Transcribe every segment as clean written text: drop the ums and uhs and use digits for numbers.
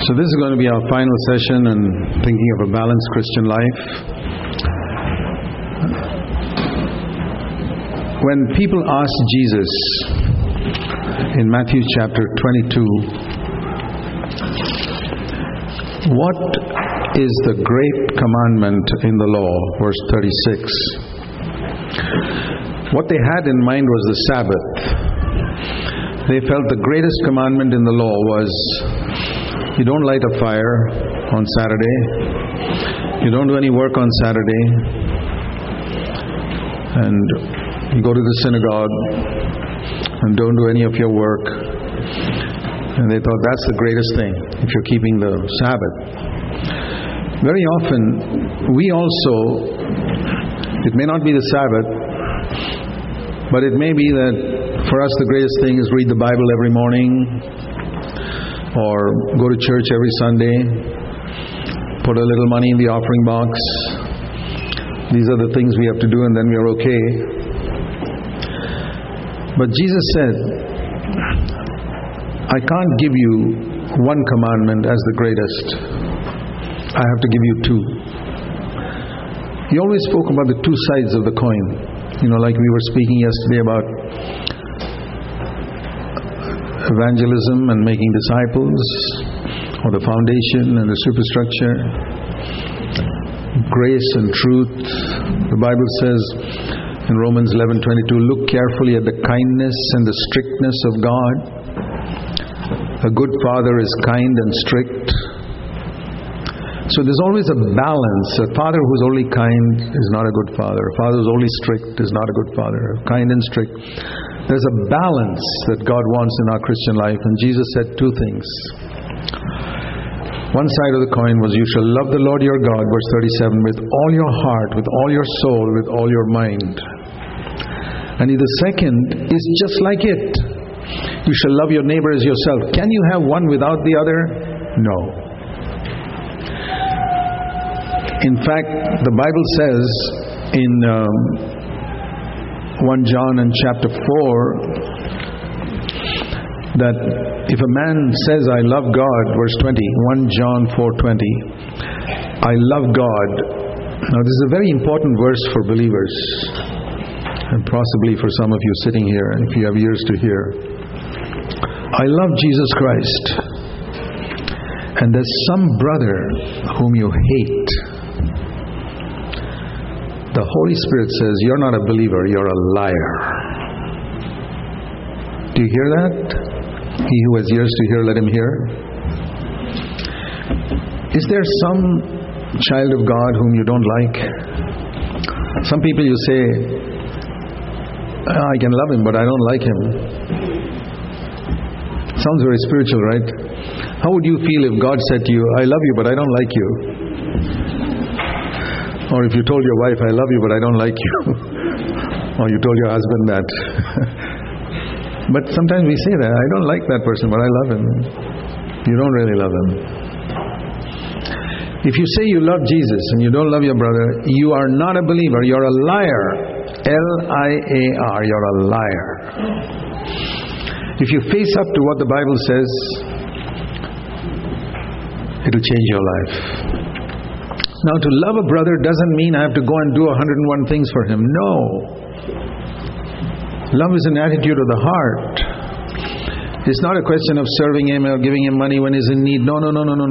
So this is going to be our final session on thinking of a balanced Christian life. When people ask Jesus in Matthew chapter 22, what is the great commandment in the law? Verse 36. What they had in mind was the Sabbath. They felt the greatest commandment in the law was you don't light a fire on Saturday. You don't do any work on Saturday. And you go to the synagogue and don't do any of your work. And they thought that's the greatest thing if you're keeping the Sabbath. Very often, we also, it may not be the Sabbath, but it may be that for us the greatest thing is read the Bible every morning, or go to church every Sunday, put a little money in the offering box. These are the things we have to do, and then we are okay. But Jesus said, I can't give you one commandment as the greatest. I have to give you two. He always spoke about the two sides of the coin. You know, like we were speaking yesterday about evangelism and making disciples, or the foundation and the superstructure, grace and truth. The Bible says in Romans 11:22, look carefully at the kindness and the strictness of God. A good father is kind and strict. So there's always a balance. A father who's only kind is not a good father. A father who's only strict is not a good father. Kind and strict. There's a balance that God wants in our Christian life. And Jesus said two things. One side of the coin was, you shall love the Lord your God, verse 37, with all your heart, with all your soul, with all your mind. And the second is just like it. You shall love your neighbor as yourself. Can you have one without the other? No. In fact, the Bible says in 1 John and chapter 4 that if a man says, I love God, verse 20, 1 John 4:20, I love God. Now this is a very important verse for believers, and possibly for some of you sitting here, and if you have ears to hear. I love Jesus Christ, and there's some brother whom you hate. The Holy Spirit says, you're not a believer, you're a liar. Do you hear that? He who has ears to hear, let him hear. Is there some child of God whom you don't like? Some people you say, I can love him, but I don't like him. Sounds very spiritual, right? How would you feel if God said to you, I love you, but I don't like you? Or if you told your wife, I love you, but I don't like you. Or you told your husband that. But sometimes we say that, I don't like that person, but I love him. You don't really love him. If you say you love Jesus and you don't love your brother, you are not a believer, you're a liar. L-I-A-R, you're a liar. If you face up to what the Bible says, it'll change your life. Now, to love a brother doesn't mean I have to go and do 101 things for him. No. Love is an attitude of the heart. It's not a question of serving him or giving him money when he's in need. No.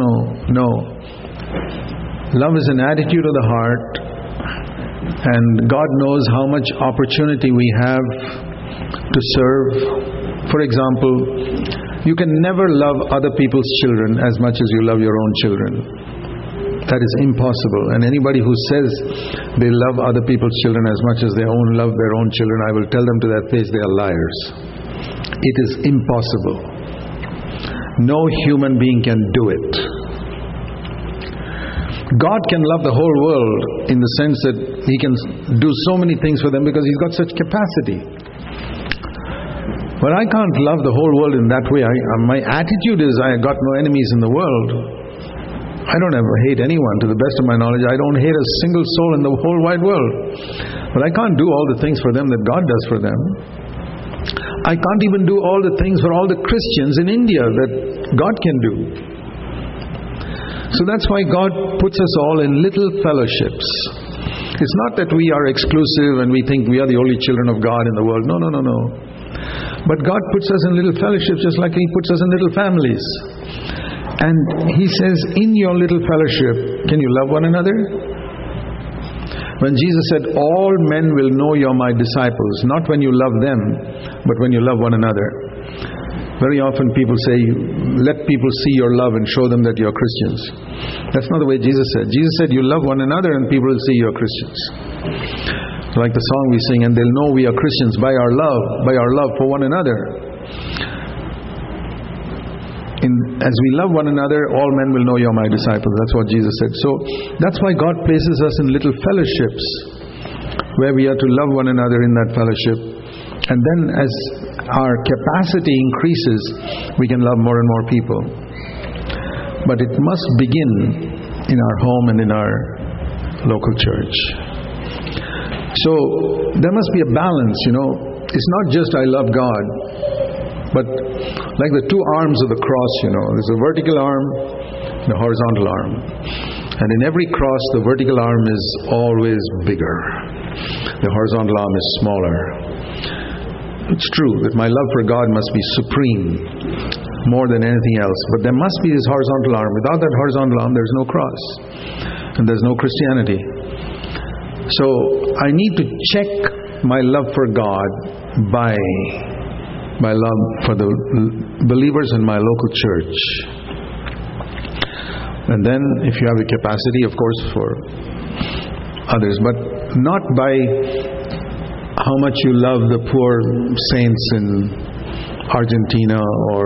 Love is an attitude of the heart, and God knows how much opportunity we have to serve. For example, you can never love other people's children as much as you love your own children. That is impossible. And anybody who says they love other people's children as much as they love their own children, I will tell them to their face they are liars. It is impossible. No human being can do it. God can love the whole world in the sense that He can do so many things for them because He's got such capacity. But I can't love the whole world in that way. My attitude is I got no enemies in the world. I don't ever hate anyone. To the best of my knowledge, I don't hate a single soul in the whole wide world. But I can't do all the things for them that God does for them. I can't even do all the things for all the Christians in India that God can do. So that's why God puts us all in little fellowships. It's not that we are exclusive and we think we are the only children of God in the world. No. But God puts us in little fellowships just like He puts us in little families. And He says, in your little fellowship, can you love one another? When Jesus said, all men will know you're my disciples, not when you love them, but when you love one another. Very often people say, let people see your love and show them that you're Christians. That's not the way Jesus said. Jesus said, you love one another and people will see you're Christians. Like the song we sing, and they'll know we are Christians by our love for one another. As we love one another, all men will know you're my disciples. That's what Jesus said. So that's why God places us in little fellowships where we are to love one another in that fellowship. And then as our capacity increases, we can love more and more people. But it must begin in our home and in our local church. So there must be a balance, It's not just I love God, but like the two arms of the cross, there's a vertical arm and a horizontal arm. And in every cross, the vertical arm is always bigger. The horizontal arm is smaller. It's true that my love for God must be supreme, more than anything else. But there must be this horizontal arm. Without that horizontal arm, there's no cross. And there's no Christianity. So I need to check my love for God by my love for the believers in my local church. And then if you have the capacity, of course, for others. But not by how much you love the poor saints in Argentina or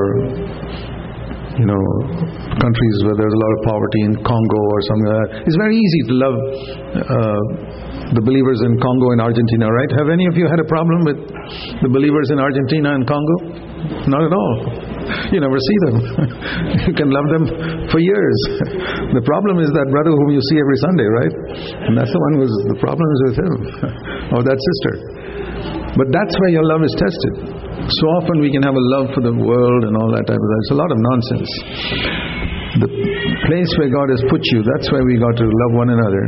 countries where there's a lot of poverty, in Congo or something like that. It's very easy to love the believers in Congo and Argentina, right? Have any of you had a problem with the believers in Argentina and Congo? Not at all. You never see them. You can love them for years. The problem is that brother whom you see every Sunday, right? And that's the one the problem is with him or that sister. But that's where your love is tested. So often we can have a love for the world and all that type of thing. It's a lot of nonsense. The place where God has put you, that's where we got to love one another.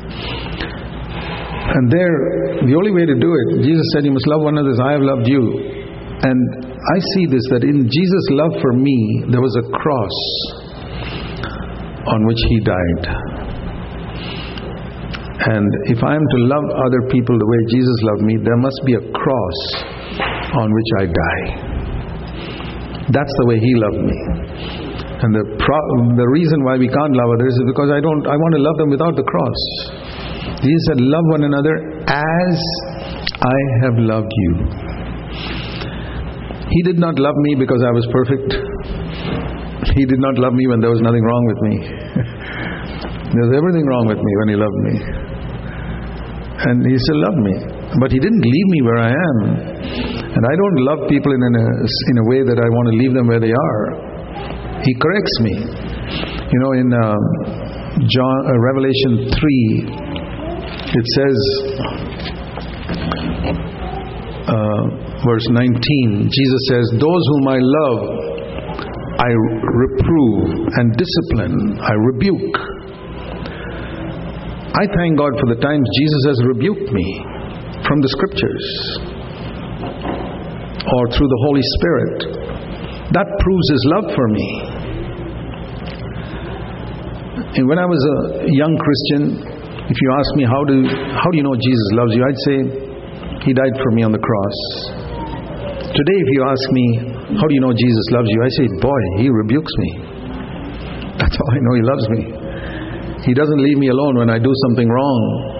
And the only way to do it, Jesus said, you must love one another as I have loved you. And I see this, that in Jesus' love for me, there was a cross on which He died. And if I am to love other people the way Jesus loved me, there must be a cross on which I die. That's the way He loved me. And the reason why we can't love others is because I want to love them without the cross. Jesus said, love one another as I have loved you. He did not love me because I was perfect. He did not love me when there was nothing wrong with me. There was everything wrong with me when He loved me. And He still loved me. But He didn't leave me where I am. And I don't love people in a way that I want to leave them where they are. He corrects me. In Revelation 3, it says, verse 19, Jesus says, those whom I love, I reprove and discipline, I rebuke. I thank God for the times Jesus has rebuked me from the Scriptures or through the Holy Spirit. That proves His love for me. And when I was a young Christian, if you ask me how do you know Jesus loves you, I'd say He died for me on the cross. Today if you ask me how do you know Jesus loves you, I say, boy, He rebukes me. That's how I know He loves me. He doesn't leave me alone when I do something wrong.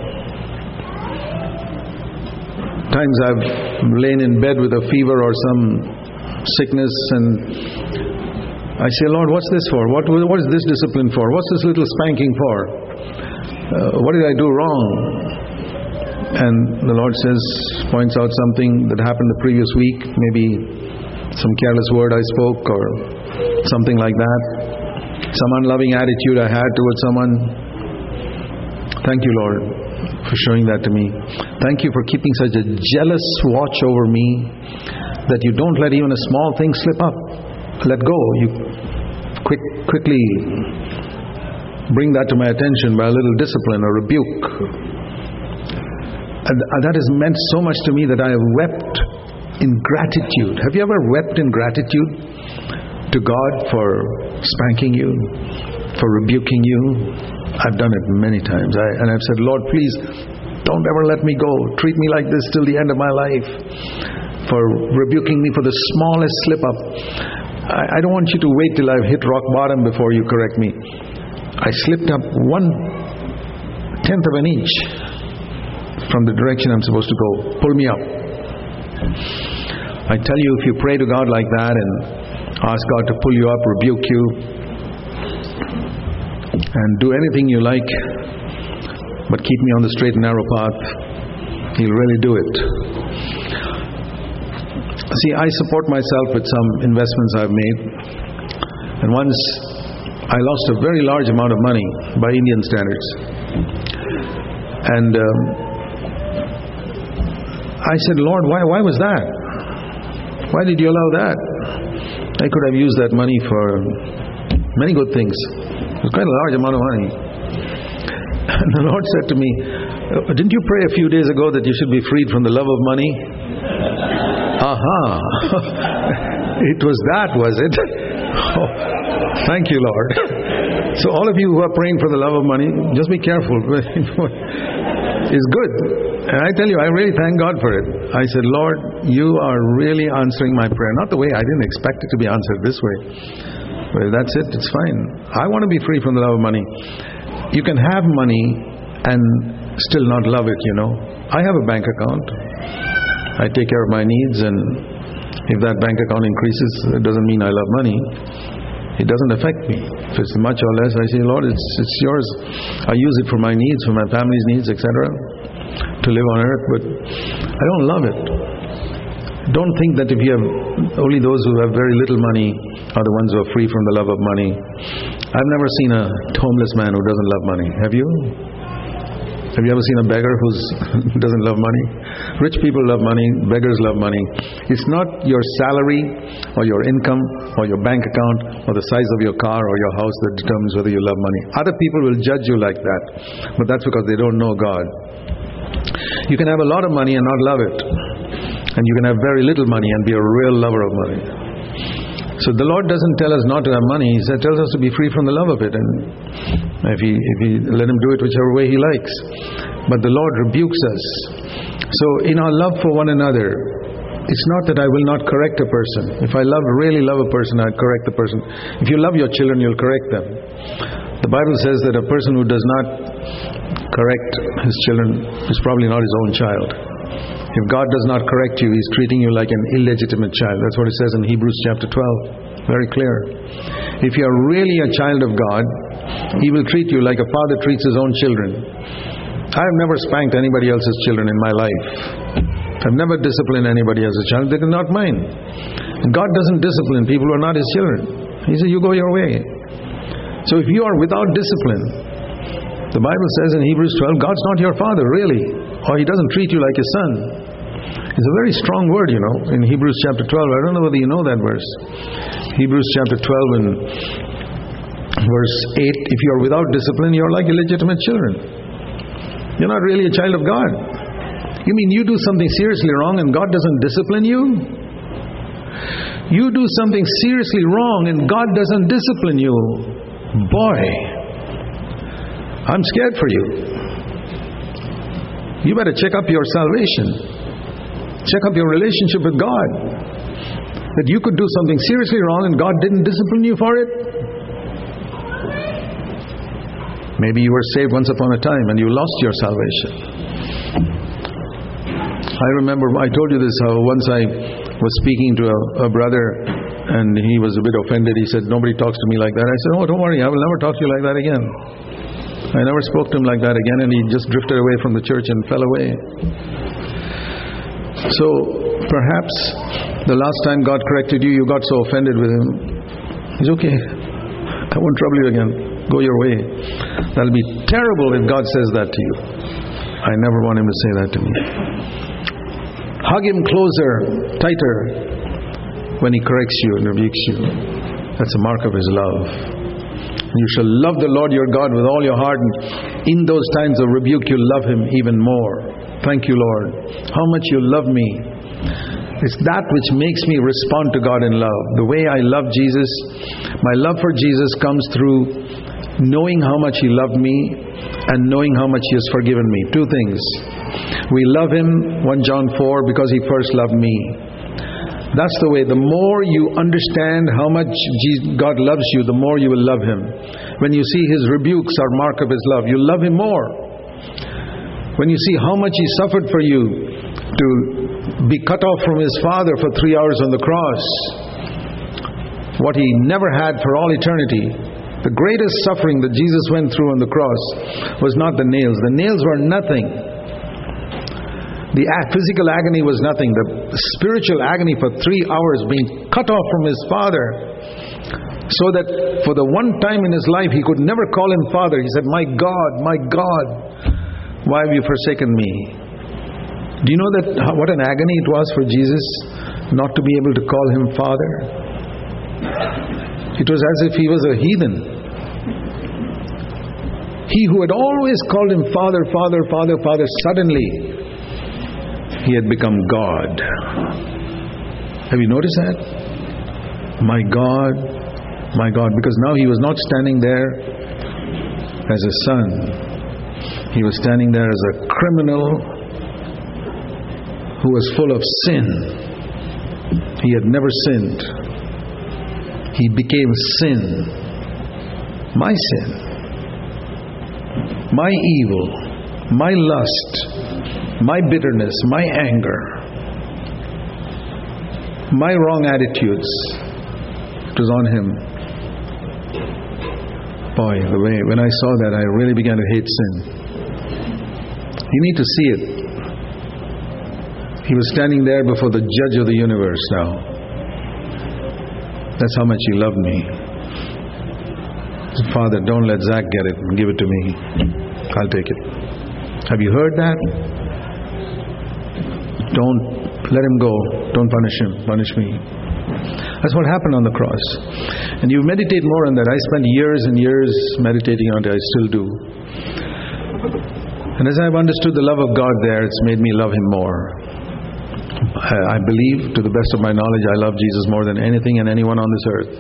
Times I've lain in bed with a fever or some sickness and I say, Lord, what's this for? What is this discipline for? What's this little spanking for? What did I do wrong? And the Lord points out something that happened the previous week, maybe some careless word I spoke or something like that, some unloving attitude I had towards someone. Thank you, Lord, for showing that to me. Thank you for keeping such a jealous watch over me that you don't let even a small thing slip up. Let go. You quickly bring that to my attention by a little discipline or rebuke. And that has meant so much to me that I have wept in gratitude. Have you ever wept in gratitude to God for spanking you, for rebuking you? I've done it many times. And I've said, Lord, please don't ever let me go. Treat me like this till the end of my life. For rebuking me for the smallest slip up. I don't want you to wait till I've hit rock bottom before you correct me. I slipped up 1/10 of an inch from the direction I'm supposed to go. Pull me up. I tell you, if you pray to God like that and ask God to pull you up, rebuke you, and do anything you like, but keep me on the straight and narrow path, He'll really do it. See, I support myself with some investments I've made, and once I lost a very large amount of money by Indian standards, and I said, Lord, why was that? Why did you allow that? I could have used that money for many good things. It was quite a large amount of money. And the Lord said to me, didn't you pray a few days ago that you should be freed from the love of money? Aha! It was that, was it? Oh, thank you, Lord. So all of you who are praying for the love of money, just be careful. It's good. And I tell you, I really thank God for it. I said, Lord, you are really answering my prayer. Not the way I didn't expect it to be answered this way. Well, that's it. It's fine. I want to be free from the love of money. You can have money and still not love it, you know. I have a bank account. I take care of my needs, and if that bank account increases, it doesn't mean I love money. It doesn't affect me. If it's much or less, I say, Lord, it's yours. I use it for my needs, for my family's needs, etc., to live on earth, but I don't love it. Don't think that if you have only those who have very little money are the ones who are free from the love of money. I've never seen a homeless man who doesn't love money. Have you? Have you ever seen a beggar who doesn't love money? Rich people love money, beggars love money. It's not your salary or your income or your bank account or the size of your car or your house that determines whether you love money. Other people will judge you like that, but that's because they don't know God. You can have a lot of money and not love it. And you can have very little money and be a real lover of money. So the Lord doesn't tell us not to have money. He tells us to be free from the love of it. And if he let Him do it whichever way He likes. But the Lord rebukes us. So in our love for one another, it's not that I will not correct a person. If I really love a person, I'd correct the person. If you love your children, you'll correct them. The Bible says that a person who does not correct his children is probably not his own child. If God does not correct you, He's treating you like an illegitimate child. That's what it says in Hebrews chapter 12. Very clear. If you are really a child of God, He will treat you like a father treats his own children. I have never spanked anybody else's children in my life. I've never disciplined anybody else's child. They are not mine. And God doesn't discipline people who are not His children. He says, you go your way. So if you are without discipline, the Bible says in Hebrews 12, God's not your father, really. Or He doesn't treat you like a son. It's a very strong word, you know, in Hebrews chapter 12. I don't know whether you know that verse. Hebrews chapter 12 and verse 8, if you are without discipline, you are like illegitimate children. You're not really a child of God. You mean you do something seriously wrong and God doesn't discipline you? You do something seriously wrong and God doesn't discipline you. Boy, I'm scared for you. You better check up your salvation. Check up your relationship with God. That you could do something seriously wrong and God didn't discipline you for it. Maybe you were saved once upon a time and you lost your salvation. I remember, I told you this, how once I was speaking to a brother and he was a bit offended. He said, nobody talks to me like that. I said, oh, don't worry, I will never talk to you like that again. I never spoke to him like that again, and he just drifted away from the church and fell away. So perhaps the last time God corrected you, you got so offended with Him. It's okay. I won't trouble you again. Go your way. That'll be terrible if God says that to you. I never want Him to say that to me. Hug Him closer, tighter, when He corrects you and rebukes you. That's a mark of His love. You shall love the Lord your God with all your heart, and in those times of rebuke you love Him even more. Thank you, Lord. How much you love me. It's that which makes me respond to God in love. The way I love Jesus, my love for Jesus comes through knowing how much He loved me and knowing how much He has forgiven me. Two things. We love Him, 1 John 4, because He first loved me. That's the way. The more you understand how much God loves you, the more you will love Him. When you see His rebukes are mark of His love, you love Him more. When you see how much He suffered for you to be cut off from His Father for 3 hours on the cross, what He never had for all eternity, the greatest suffering that Jesus went through on the cross was not the nails. The nails were nothing. The physical agony was nothing. The spiritual agony for 3 hours being cut off from His Father, so that for the one time in His life He could never call Him Father. He said, my God, why have you forsaken me? Do you know that what an agony it was for Jesus not to be able to call Him Father? It was as if He was a heathen. He who had always called Him Father, suddenly He had become God. Have you noticed that? My God, because now He was not standing there as a son. He was standing there as a criminal who was full of sin. He had never sinned. He became sin. My sin. My evil. My lust. My bitterness, my anger, my wrong attitudes, it was on Him. Boy, the way, when I saw that, I really began to hate sin. You need to see it. He was standing there before the Judge of the universe now. That's how much He loved me. He said, Father, don't let Zach get it. Give it to me. I'll take it. Have you heard that? Don't let Him go. Don't punish Him. Punish me. That's what happened on the cross. And you meditate more on that. I spent years and years meditating on it. I still do. And as I've understood the love of God there, it's made me love Him more. I believe, to the best of my knowledge, I love Jesus more than anything and anyone on this earth.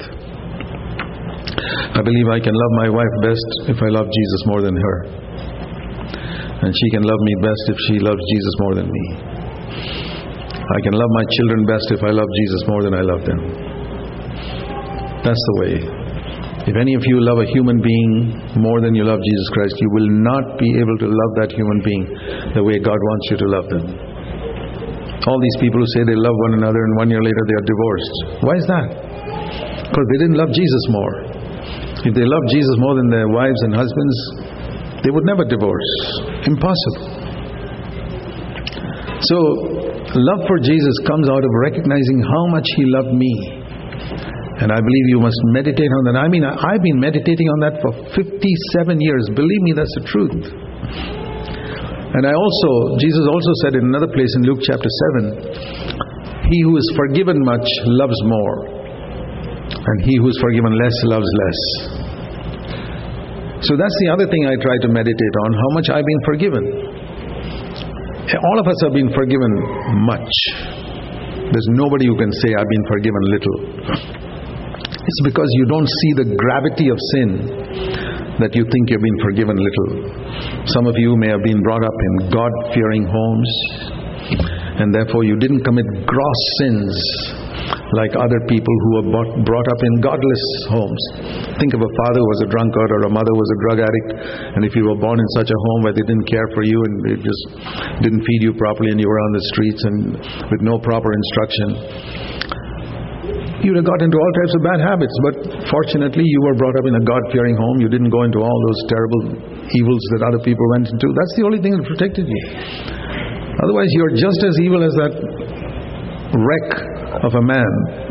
I believe I can love my wife best if I love Jesus more than her. And she can love me best if she loves Jesus more than me. I can love my children best if I love Jesus more than I love them. That's the way. If any of you love a human being more than you love Jesus Christ, you will not be able to love that human being the way God wants you to love them. All these people who say they love one another and 1 year later they are divorced. Why is that? Because they didn't love Jesus more. If they loved Jesus more than their wives and husbands, they would never divorce. Impossible. So, love for Jesus comes out of recognizing how much He loved me. And I believe you must meditate on that. I mean, I've been meditating on that for 57 years. Believe me, that's the truth. And Jesus also said in another place in Luke chapter 7, He who is forgiven much loves more, and he who is forgiven less loves less. So that's the other thing I try to meditate on, how much I've been forgiven. All of us have been forgiven much. There's nobody who can say, I've been forgiven little. It's because you don't see the gravity of sin that you think you've been forgiven little. Some of you may have been brought up in God-fearing homes, and therefore you didn't commit gross sins like other people who were brought up in godless homes. Think of a father who was a drunkard or a mother who was a drug addict, and if you were born in such a home where they didn't care for you and they just didn't feed you properly and you were on the streets and with no proper instruction, you would have got into all types of bad habits. But fortunately you were brought up in a God-fearing home. You didn't go into all those terrible evils that other people went into. That's the only thing that protected you. Otherwise you're just as evil as that wreck of a man.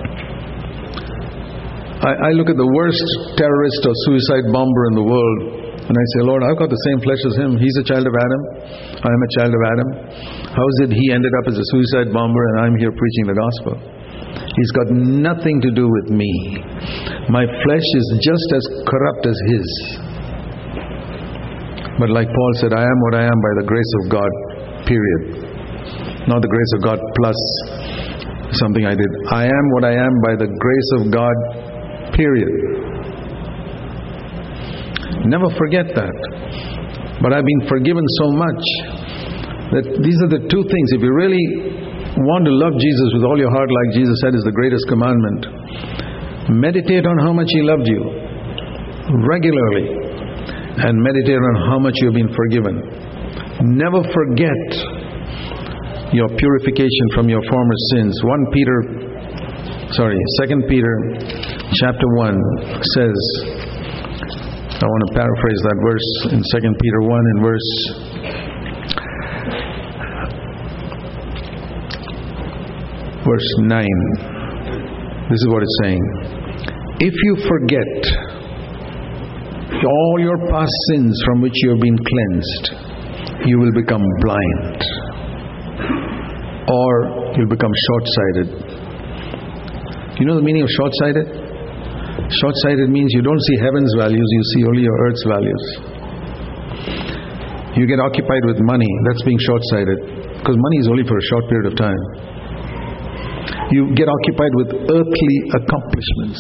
I look at the worst terrorist or suicide bomber in the world and I say, Lord, I've got the same flesh as him. He's a child of Adam. I am a child of Adam. How is it he ended up as a suicide bomber and I'm here preaching the gospel? He's got nothing to do with me. My flesh is just as corrupt as his. But like Paul said, I am what I am by the grace of God, period. Not the grace of God plus something I did. I am what I am by the grace of God, period. Never forget that. But I've been forgiven so much that these are the two things. If you really want to love Jesus with all your heart, like Jesus said is the greatest commandment, meditate on how much He loved you regularly, and meditate on how much you have been forgiven. Never forget your purification from your former sins. 2 Peter chapter 1 says, I want to paraphrase that verse in 2 Peter 1 in verse 9. This is what it's saying. If you forget all your past sins from which you have been cleansed, you will become blind, or you'll become short-sighted. You know the meaning of short-sighted? Short-sighted means you don't see heaven's values, you see only your earth's values. You get occupied with money, that's being short-sighted, because money is only for a short period of time. You get occupied with earthly accomplishments.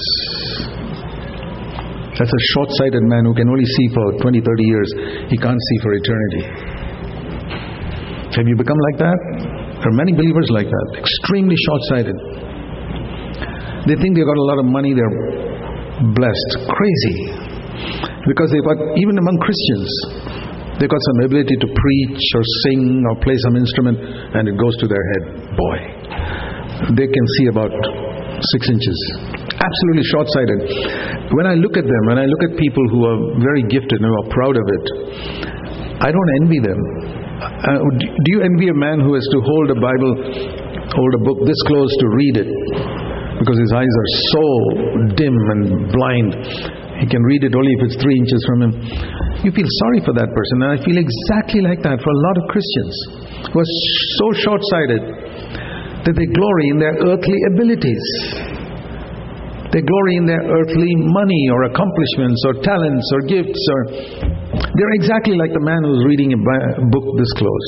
That's a short-sighted man who can only see for 20, 30 years. He can't see for eternity. Have you become like that? There are many believers like that, extremely short-sighted. They think they've got a lot of money, they're blessed. Crazy. Because they've got, even among Christians, they've got some ability to preach or sing or play some instrument, and it goes to their head. Boy, they can see about 6 inches. Absolutely short-sighted. When I look at them, when I look at people who are very gifted and who are proud of it, I don't envy them. Do you envy a man who has to hold a Bible, hold a book this close to read it? Because his eyes are so dim and blind. He can read it only if it's 3 inches from him. You feel sorry for that person. And I feel exactly like that for a lot of Christians who are so short-sighted that they glory in their earthly abilities. They glory in their earthly money or accomplishments or talents or gifts. Or they're exactly like the man who's reading a book this close.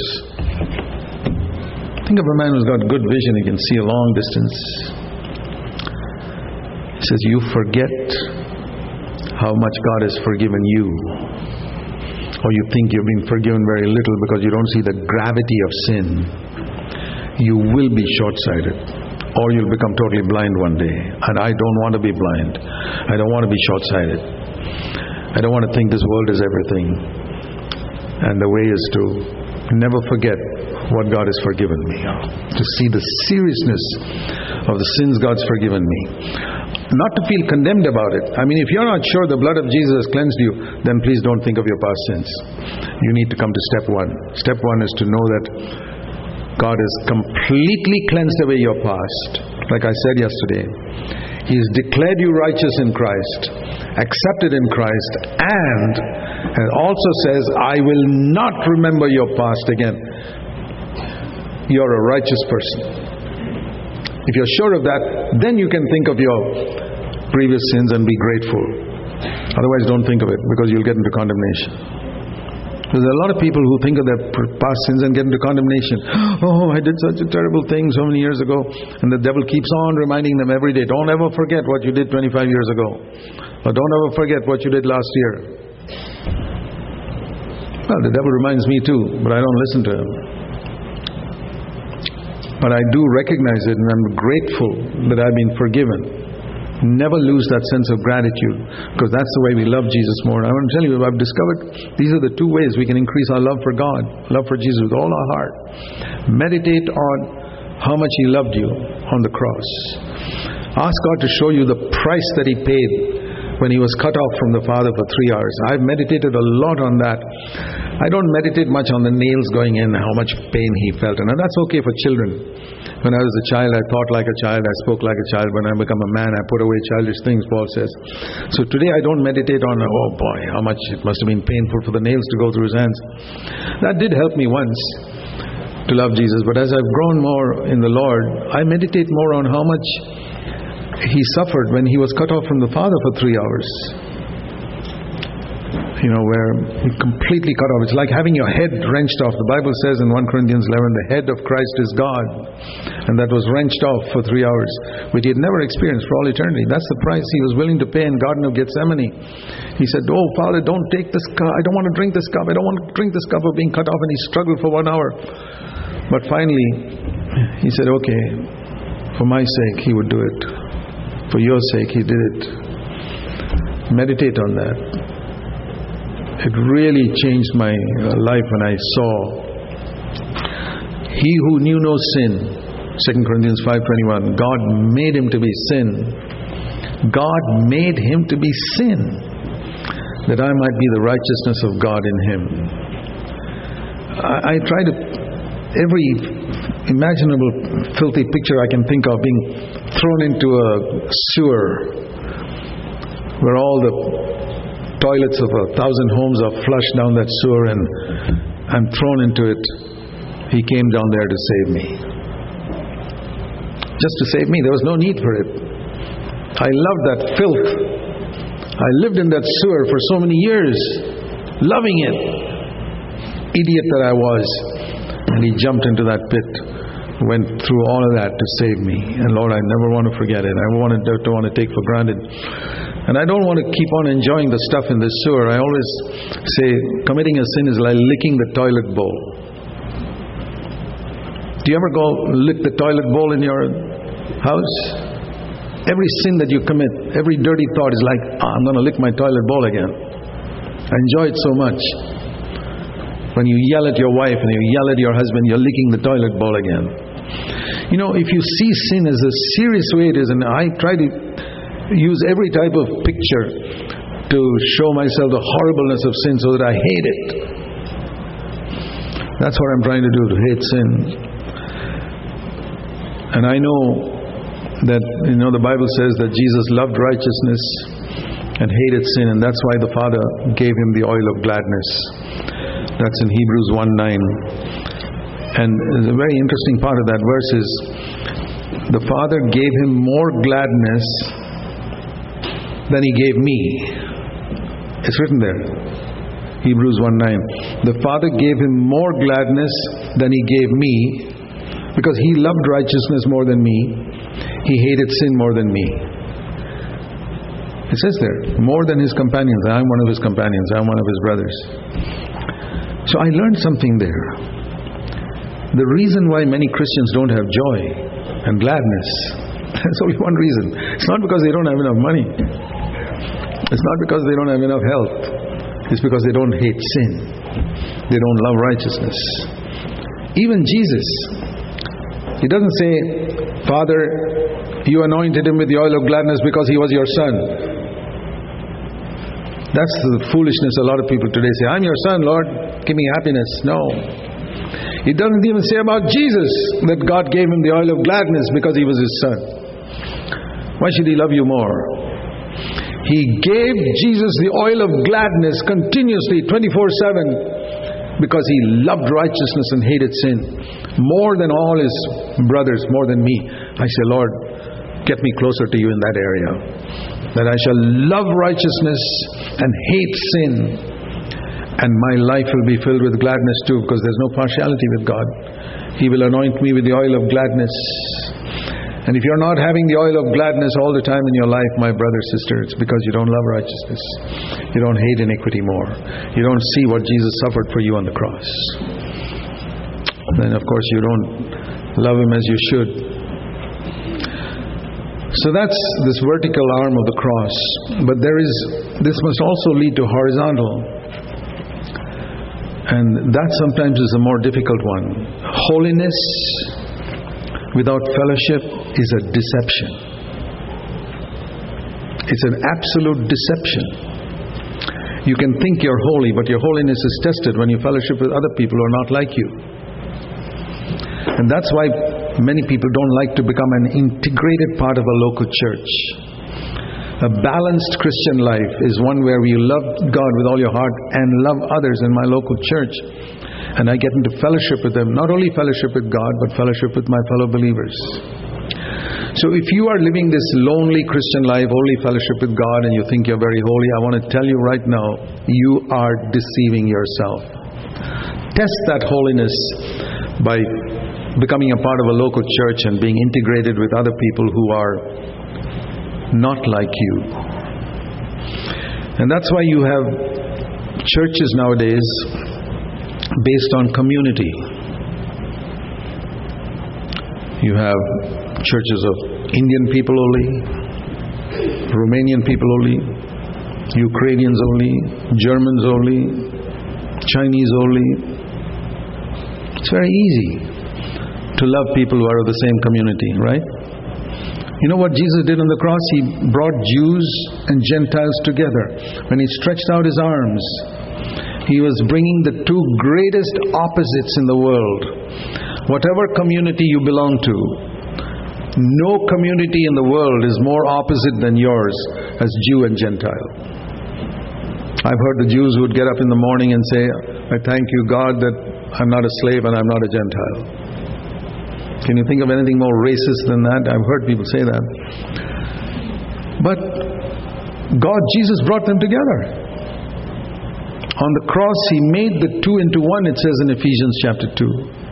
Think of a man who's got good vision. He can see a long distance. He says, you forget how much God has forgiven you. Or you think you've been forgiven very little because you don't see the gravity of sin. You will be short-sighted, or you'll become totally blind one day. And I don't want to be blind. I don't want to be short-sighted. I don't want to think this world is everything. And the way is to never forget what God has forgiven me. To see the seriousness of the sins God's forgiven me. Not to feel condemned about it. I mean, if you're not sure the blood of Jesus has cleansed you, then please don't think of your past sins. You need to come to step 1. Step 1 is to know that God has completely cleansed away your past. Like I said yesterday, He has declared you righteous in Christ, accepted in Christ, and also says, I will not remember your past again. You're a righteous person. If you're sure of that, then you can think of your previous sins and be grateful. Otherwise, don't think of it, because you'll get into condemnation. There's a lot of people who think of their past sins and get into condemnation. Oh, I did such a terrible thing so many years ago. And the devil keeps on reminding them every day, don't ever forget what you did 25 years ago. Or don't ever forget what you did last year. Well, the devil reminds me too, but I don't listen to him. But I do recognize it, and I'm grateful that I've been forgiven. Never lose that sense of gratitude, because that's the way we love Jesus more. And I want to tell you, I've discovered these are the 2 ways we can increase our love for God, love for Jesus with all our heart. Meditate on how much He loved you on the cross. Ask God to show you the price that He paid when He was cut off from the Father for 3 hours. I've meditated a lot on that. I don't meditate much on the nails going in, how much pain He felt. And that's okay for children. When I was a child, I thought like a child, I spoke like a child. When I become a man, I put away childish things, Paul says. So today I don't meditate on, oh boy, how much it must have been painful for the nails to go through His hands. That did help me once to love Jesus. But as I've grown more in the Lord, I meditate more on how much He suffered when he was cut off from the Father for 3 hours. Where he completely cut off. It's like having your head wrenched off. The Bible says in 1 Corinthians 11, the head of Christ is God. And that was wrenched off for 3 hours, which he had never experienced for all eternity. That's the price he was willing to pay in Garden of Gethsemane. He said, "Oh, Father, don't take this cup. I don't want to drink this cup. I don't want to drink this cup of being cut off." And he struggled for 1 hour. But finally, he said, "Okay, for my sake, he would do it. For your sake, he did it." Meditate on that. It really changed my life when I saw he who knew no sin, 2 Corinthians 5:21, God made him to be sin. God made him to be sin, that I might be the righteousness of God in him. I try to, every imaginable filthy picture I can think of, being thrown into a sewer where all the toilets of 1,000 homes are flushed down that sewer, and I'm thrown into it. He came down there to save me. Just to save me. There was no need for it. I loved that filth. I lived in that sewer for so many years, loving it. Idiot that I was. And he jumped into that pit, went through all of that to save me. And Lord, I never want to forget it. I don't want to take for granted. And I don't want to keep on enjoying the stuff in the sewer. I always say committing a sin is like licking the toilet bowl. Do you ever go lick the toilet bowl in your house? Every sin that you commit, every dirty thought is like, I'm going to lick my toilet bowl again. I enjoy it so much. When you yell at your wife and you yell at your husband, you're licking the toilet bowl again. If you see sin as a serious way it is, and I try to use every type of picture to show myself the horribleness of sin so that I hate it. That's what I'm trying to do, to hate sin. And I know that, the Bible says that Jesus loved righteousness and hated sin, and that's why the Father gave him the oil of gladness. That's in Hebrews 1:9. And the very interesting part of that verse is, the Father gave him more gladness than he gave me. It's written there. Hebrews 1:9. The Father gave him more gladness than he gave me, because he loved righteousness more than me. He hated sin more than me. It says there, more than his companions. I'm one of his companions. I'm one of his brothers. So I learned something there. The reason why many Christians don't have joy and gladness, there's only one reason. It's not because they don't have enough money. It's not because they don't have enough health. It's because they don't hate sin. They don't love righteousness. Even Jesus, he doesn't say, Father, you anointed him with the oil of gladness because he was your son. That's the foolishness a lot of people today say, I'm your son, Lord, give me happiness. No. It doesn't even say about Jesus that God gave him the oil of gladness because he was his son. Why should he love you more? He gave Jesus the oil of gladness continuously, 24/7, because he loved righteousness and hated sin more than all his brothers, more than me. I say, Lord, get me closer to you in that area, that I shall love righteousness and hate sin, and my life will be filled with gladness too, because there's no partiality with God. He will anoint me with the oil of gladness. And if you're not having the oil of gladness all the time in your life, my brother, sister, it's because you don't love righteousness. You don't hate iniquity more. You don't see what Jesus suffered for you on the cross. Then of course you don't love him as you should. So that's this vertical arm of the cross. But this must also lead to horizontal. And that sometimes is a more difficult one. Holiness without fellowship is a deception. It's an absolute deception. You can think you're holy, but your holiness is tested when you fellowship with other people who are not like you. And that's why many people don't like to become an integrated part of a local church. A balanced Christian life is one where you love God with all your heart and love others in my local church. And I get into fellowship with them. Not only fellowship with God, but fellowship with my fellow believers. So if you are living this lonely Christian life, holy fellowship with God, and you think you're very holy, I want to tell you right now, you are deceiving yourself. Test that holiness by becoming a part of a local church and being integrated with other people who are not like you. And that's why you have churches nowadays based on community. You have churches of Indian people only, Romanian people only, Ukrainians only, Germans only, Chinese only. It's very easy to love people who are of the same community, right? You know what Jesus did on the cross? He brought Jews and Gentiles together. When He stretched out His arms, He was bringing the two greatest opposites in the world. Whatever community you belong to, no community in the world is more opposite than yours as Jew and Gentile. I've heard the Jews who would get up in the morning and say, I thank you, God, that I'm not a slave and I'm not a Gentile. Can you think of anything more racist than that? I've heard people say that. But Jesus brought them together. On the cross, He made the two into one, it says in Ephesians chapter 2.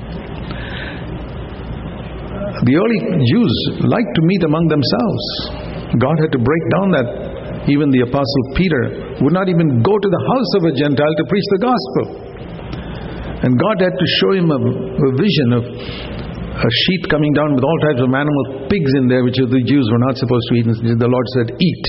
The early Jews liked to meet among themselves. God had to break down that. Even the Apostle Peter would not even go to the house of a Gentile to preach the gospel. And God had to show him a vision of a sheet coming down with all types of animal pigs in there, which the Jews were not supposed to eat. And the Lord said, eat.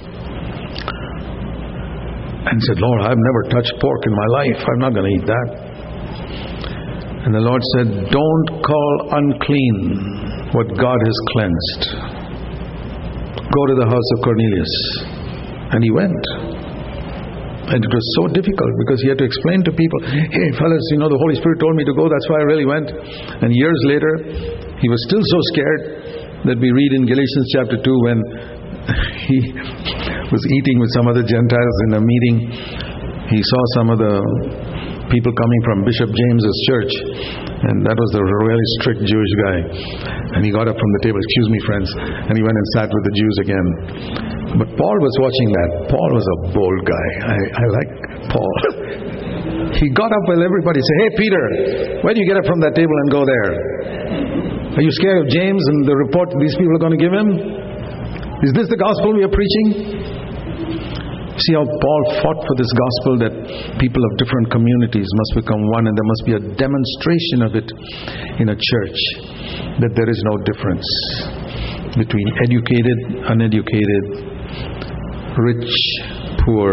And he said, Lord, I've never touched pork in my life. I'm not going to eat that. And the Lord said, don't call unclean what God has cleansed. Go to the house of Cornelius. And he went. And it was so difficult because he had to explain to people, hey fellas, you know, the Holy Spirit told me to go, that's why I really went. And years later, he was still so scared that we read in Galatians chapter 2 when he was eating with some other Gentiles in a meeting, he saw some of the people coming from Bishop James's church, and that was the really strict Jewish guy. And he got up from the table, excuse me friends, and he went and sat with the Jews again. But Paul was watching that. Paul was a bold guy. I like Paul. He got up while everybody said, hey Peter, why do you get up from that table and go there? Are you scared of James and the report these people are going to give him? Is this the gospel we are preaching? See how Paul fought for this gospel that people of different communities must become one, and there must be a demonstration of it in a church, that there is no difference between educated, uneducated, rich, poor,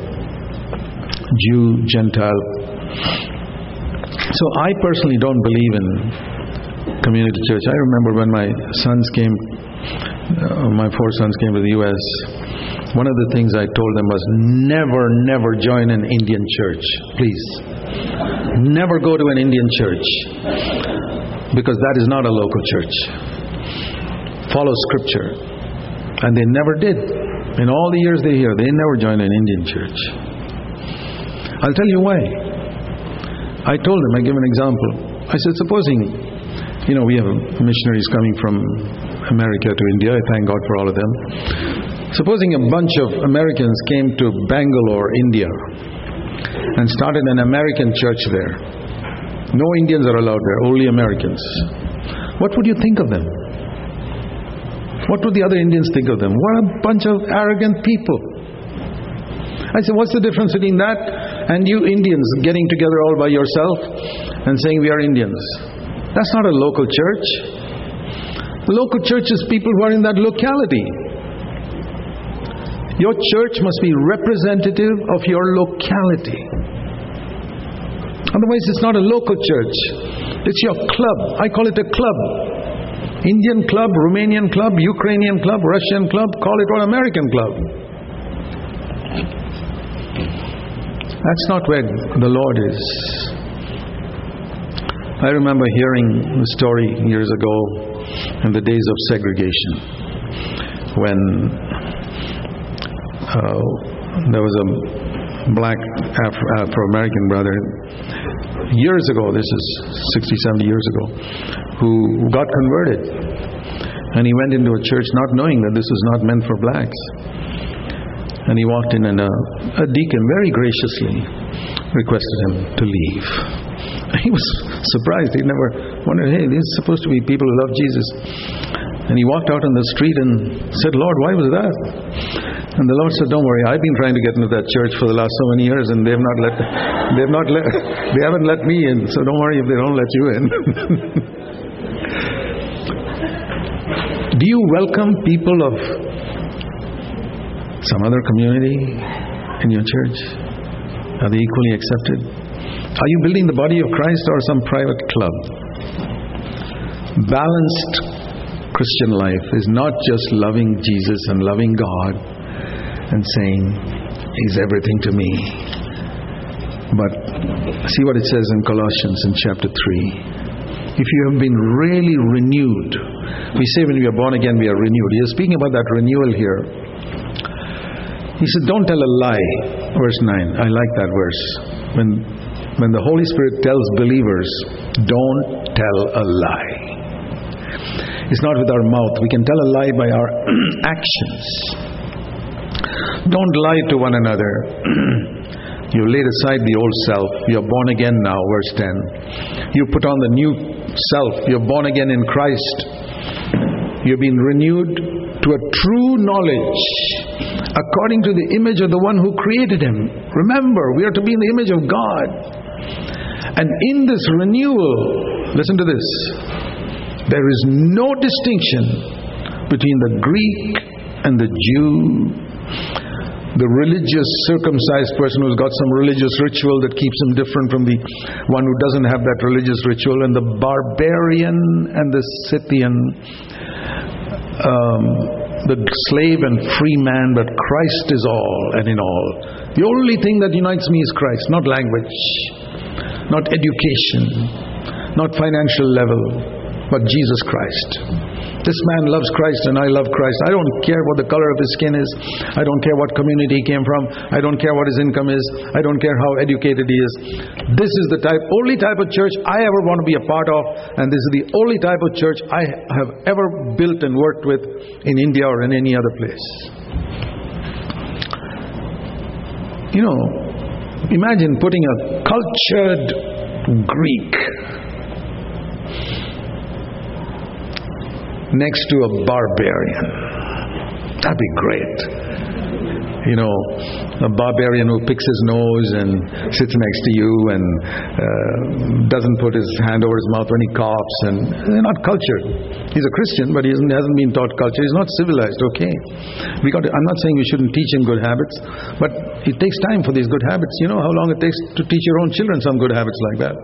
Jew, Gentile. So I personally don't believe in community church. I remember when my sons came, my 4 sons came to the U.S., one of the things I told them was, never join an Indian church. Please. Never go to an Indian church. Because that is not a local church. Follow Scripture. And they never did. In all the years they're here, they never joined an Indian church. I'll tell you why. I told them, I give an example. I said, supposing, we have missionaries coming from America to India. I thank God for all of them. Supposing a bunch of Americans came to Bangalore, India, and started an American church there. No Indians are allowed there, only Americans. What would you think of them? What would the other Indians think of them? What a bunch of arrogant people. I said, what's the difference between that and you Indians getting together all by yourself and saying we are Indians? That's not a local church. The local church is people who are in that locality. Your church must be representative of your locality. Otherwise, it's not a local church. It's your club. I call it a club. Indian club, Romanian club, Ukrainian club, Russian club, call it what, American club. That's not where the Lord is. I remember hearing the story years ago in the days of segregation, when there was a black Afro-American brother years ago, this is 60, 70 years ago, who got converted. And he went into a church not knowing that this was not meant for blacks. And he walked in, and a deacon very graciously requested him to leave. He was surprised. He never wondered, hey, these are supposed to be people who love Jesus. And he walked out on the street and said, Lord, why was that? And the Lord said, don't worry, I've been trying to get into that church for the last so many years, and they haven't let me in, so don't worry if they don't let you in. Do you welcome people of some other community in your church? Are they equally accepted? Are you building the body of Christ or some private club? Balanced Christian life is not just loving Jesus and loving God and saying, He's everything to me. But see what it says in Colossians in chapter 3. If you have been really renewed, we say when we are born again we are renewed. He is speaking about that renewal here. He said, don't tell a lie. Verse 9. I like that verse. When the Holy Spirit tells believers, don't tell a lie. It's not with our mouth. We can tell a lie by our actions. Don't lie to one another. You laid aside the old self. You are born again now, verse 10. You put on the new self. You are born again in Christ. You've been renewed to a true knowledge according to the image of the one who created him. Remember, we are to be in the image of God. And in this renewal, listen to this, there is no distinction between the Greek and the Jew, the religious circumcised person who's got some religious ritual that keeps him different from the one who doesn't have that religious ritual, and the barbarian and the Scythian, the slave and free man, but Christ is all and in all. The only thing that unites me is Christ, not language, not education, not financial level, but Jesus Christ. This man loves Christ and I love Christ. I don't care what the color of his skin is. I don't care what community he came from. I don't care what his income is. I don't care how educated he is. This is the only type of church I ever want to be a part of, and this is the only type of church I have ever built and worked with in India or in any other place. You know, imagine putting a cultured Greek next to a barbarian. That'd be great. You know, a barbarian who picks his nose and sits next to you and doesn't put his hand over his mouth when he coughs, and they're not cultured. He's a Christian, but he hasn't been taught culture. He's not civilized. Okay, I'm not saying we shouldn't teach him good habits, but it takes time for these good habits. You know how long it takes to teach your own children some good habits like that.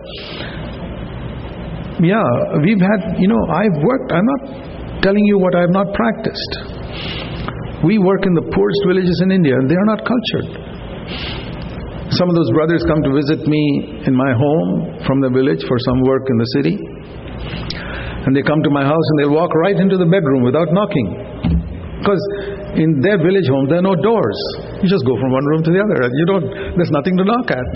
Yeah, we've had, I've worked, I'm not telling you what I have not practiced. We work in the poorest villages in India, and they are not cultured. Some of those brothers come to visit me in my home from the village for some work in the city. And they come to my house and they'll walk right into the bedroom without knocking. Because in their village home, there are no doors. You just go from one room to the other. There's nothing to knock at.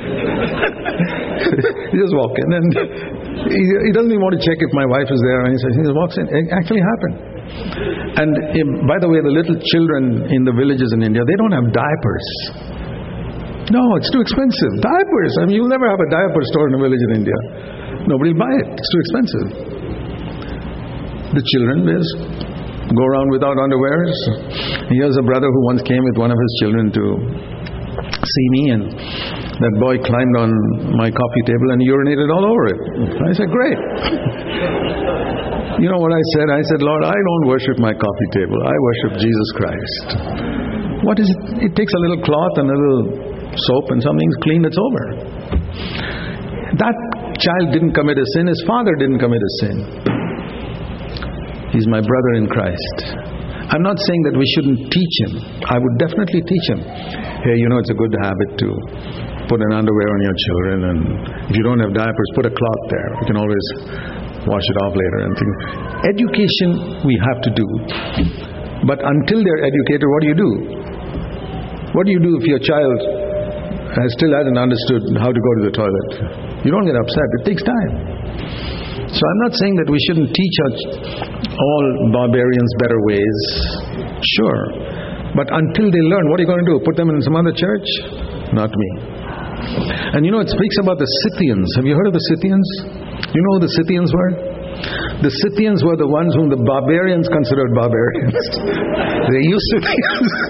You just walk in, and he doesn't even want to check if my wife is there. And he just walks in. It actually happened. And by the way, the little children in the villages in India, they don't have diapers. No, it's too expensive. Diapers. I mean, you'll never have a diaper store in a village in India. Nobody will buy it. It's too expensive. The children just go around without underwears. Here's a brother who once came with one of his children to see me, and that boy climbed on my coffee table and urinated all over it. I said, great. You know what I said? I said, Lord, I don't worship my coffee table. I worship Jesus Christ. What is it? It takes a little cloth and a little soap and something's clean, it's over. That child didn't commit a sin. His father didn't commit a sin. He's my brother in Christ. I'm not saying that we shouldn't teach him. I would definitely teach him. Hey, it's a good habit to put an underwear on your children, and if you don't have diapers, put a cloth there. You can always wash it off later and things. Education we have to do. But until they're educated, what do you do? What do you do if your child still hasn't understood how to go to the toilet? You don't get upset. It takes time. So I'm not saying that we shouldn't teach all barbarians better ways. Sure. But until they learn, what are you going to do? Put them in some other church? Not me. And you know, it speaks about the Scythians. Have you heard of the Scythians? You know who the Scythians were? The Scythians were the ones whom the barbarians considered barbarians. They used to be.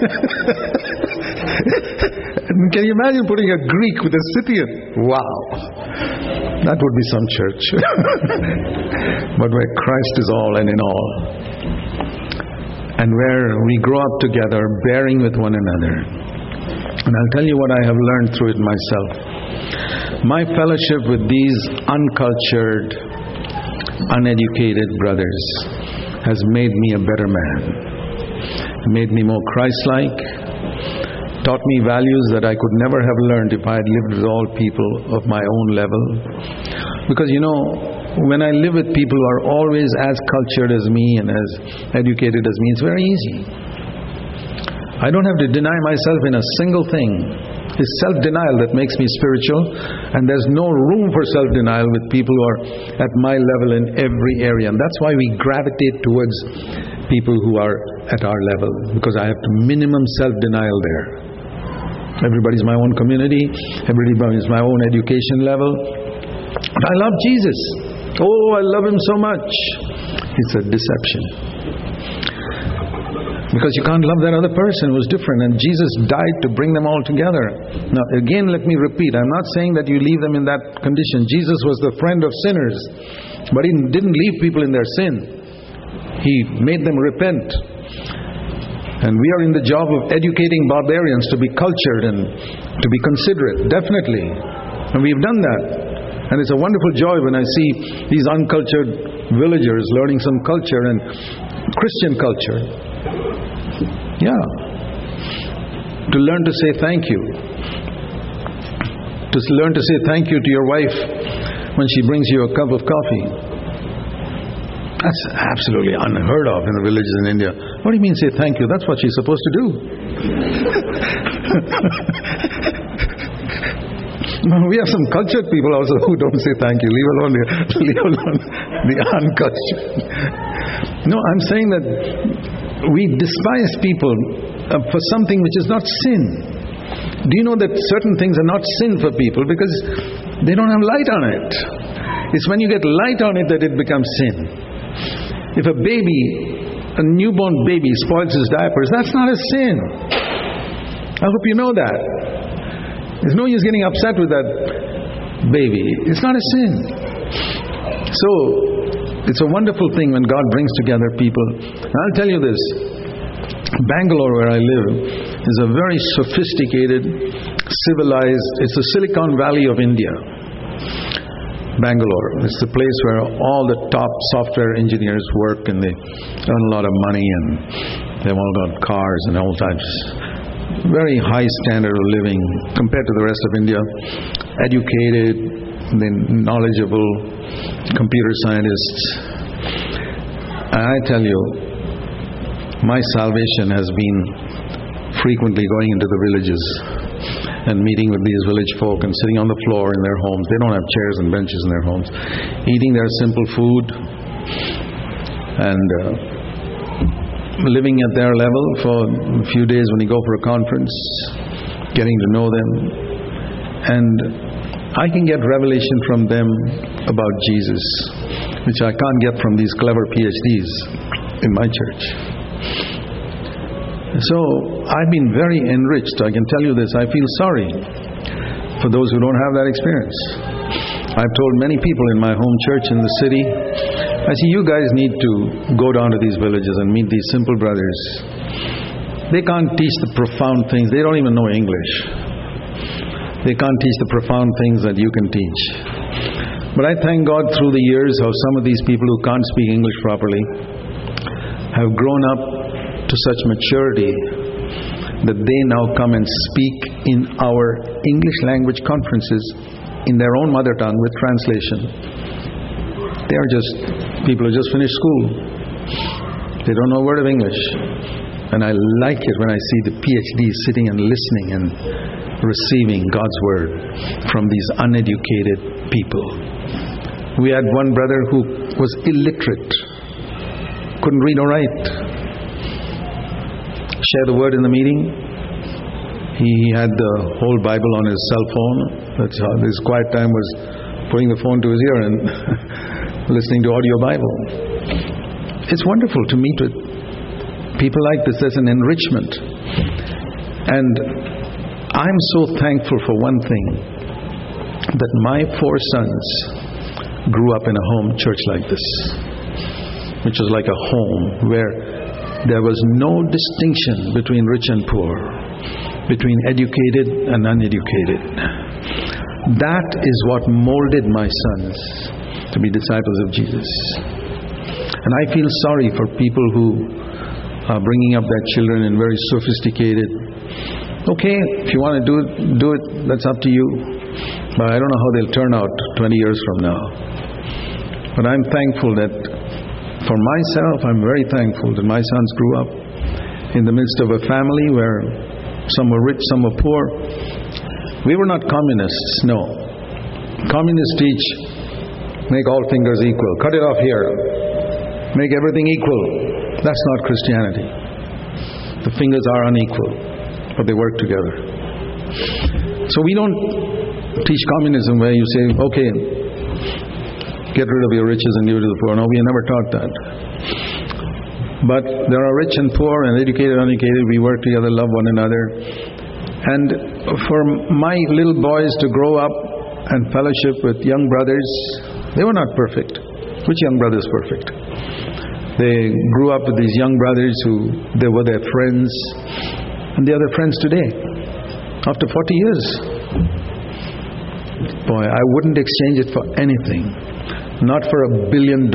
Can you imagine putting a Greek with a Scythian? Wow. That would be some church. But where Christ is all and in all. And where we grow up together, bearing with one another. And I'll tell you what I have learned through it myself. My fellowship with these uncultured, uneducated brothers has made me a better man. Made me more Christ-like. Taught me values that I could never have learned if I had lived with all people of my own level. Because you know, when I live with people who are always as cultured as me and as educated as me, it's very easy. I don't have to deny myself in a single thing. It's self-denial that makes me spiritual, and there's no room for self-denial with people who are at my level in every area. And that's why we gravitate towards people who are at our level, because I have minimum self-denial there. Everybody's my own community, everybody's my own education level. But I love Jesus. Oh, I love Him so much. It's a deception. Because you can't love that other person who's different, and Jesus died to bring them all together. Now again, let me repeat, I'm not saying that you leave them in that condition. Jesus was the friend of sinners, but He didn't leave people in their sin. He made them repent. And we are in the job of educating barbarians to be cultured and to be considerate, definitely. And we've done that. And it's a wonderful joy when I see these uncultured villagers learning some culture and Christian culture. Yeah. To learn to say thank you. To learn to say thank you to your wife when she brings you a cup of coffee. That's absolutely unheard of in the villages in India. What do you mean say thank you? That's what she's supposed to do. We have some cultured people also who don't say thank you. Leave alone the uncultured. No, I'm saying that we despise people for something which is not sin. Do you know that certain things are not sin for people because they don't have light on it? It's when you get light on it that it becomes sin. If a newborn baby spoils his diapers, that's not a sin. I hope you know that. There's no use getting upset with that baby. It's not a sin. So, it's a wonderful thing when God brings together people. And I'll tell you this, Bangalore, where I live, is a very sophisticated, civilized, it's the Silicon Valley of India. Bangalore. It's the place where all the top software engineers work, and they earn a lot of money, and they've all got cars and all types. Very high standard of living compared to the rest of India. Educated, then knowledgeable, computer scientists. And I tell you, my salvation has been frequently going into the villages and meeting with these village folk and sitting on the floor in their homes. They don't have chairs and benches in their homes. Eating their simple food and living at their level for a few days when you go for a conference, getting to know them. And I can get revelation from them about Jesus, which I can't get from these clever PhDs in my church. So, I've been very enriched. I can tell you this, I feel sorry for those who don't have that experience. I've told many people in my home church in the city, I say, you guys need to go down to these villages and meet these simple brothers. They can't teach the profound things. They don't even know English. They can't teach the profound things that you can teach. But I thank God through the years how some of these people who can't speak English properly have grown up to such maturity that they now come and speak in our English language conferences in their own mother tongue with translation. They are just people who just finished school. They don't know a word of English. And I like it when I see the PhDs sitting and listening and receiving God's word from these uneducated people. We had one brother who was illiterate, couldn't read or write. Share the word in the meeting. He had the whole Bible on his cell phone. That's how his quiet time was, putting the phone to his ear and listening to audio Bible. It's wonderful to meet with people like this. There's an enrichment. And I'm so thankful for one thing, that my 4 sons grew up in a home church like this, which was like a home where there was no distinction between rich and poor, between educated and uneducated. That is what molded my sons to be disciples of Jesus. And I feel sorry for people who are bringing up their children in very sophisticated. Okay, if you want to do it, that's up to you. But I don't know how they'll turn out 20 years from now. But I'm thankful that, for myself, I'm very thankful that my sons grew up in the midst of a family where some were rich, some were poor. We were not communists, no. Communists teach, make all fingers equal, cut it off here, make everything equal. That's not Christianity. The fingers are unequal, but they work together. So we don't teach communism where you say, okay, get rid of your riches and give it to the poor. No, we never taught that. But there are rich and poor and educated and uneducated. We work together, love one another. And for my little boys to grow up and fellowship with young brothers, they were not perfect. Which young brother is perfect? They grew up with these young brothers they were their friends, and they are their friends today, after 40 years. Boy, I wouldn't exchange it for anything. Not for $1 billion.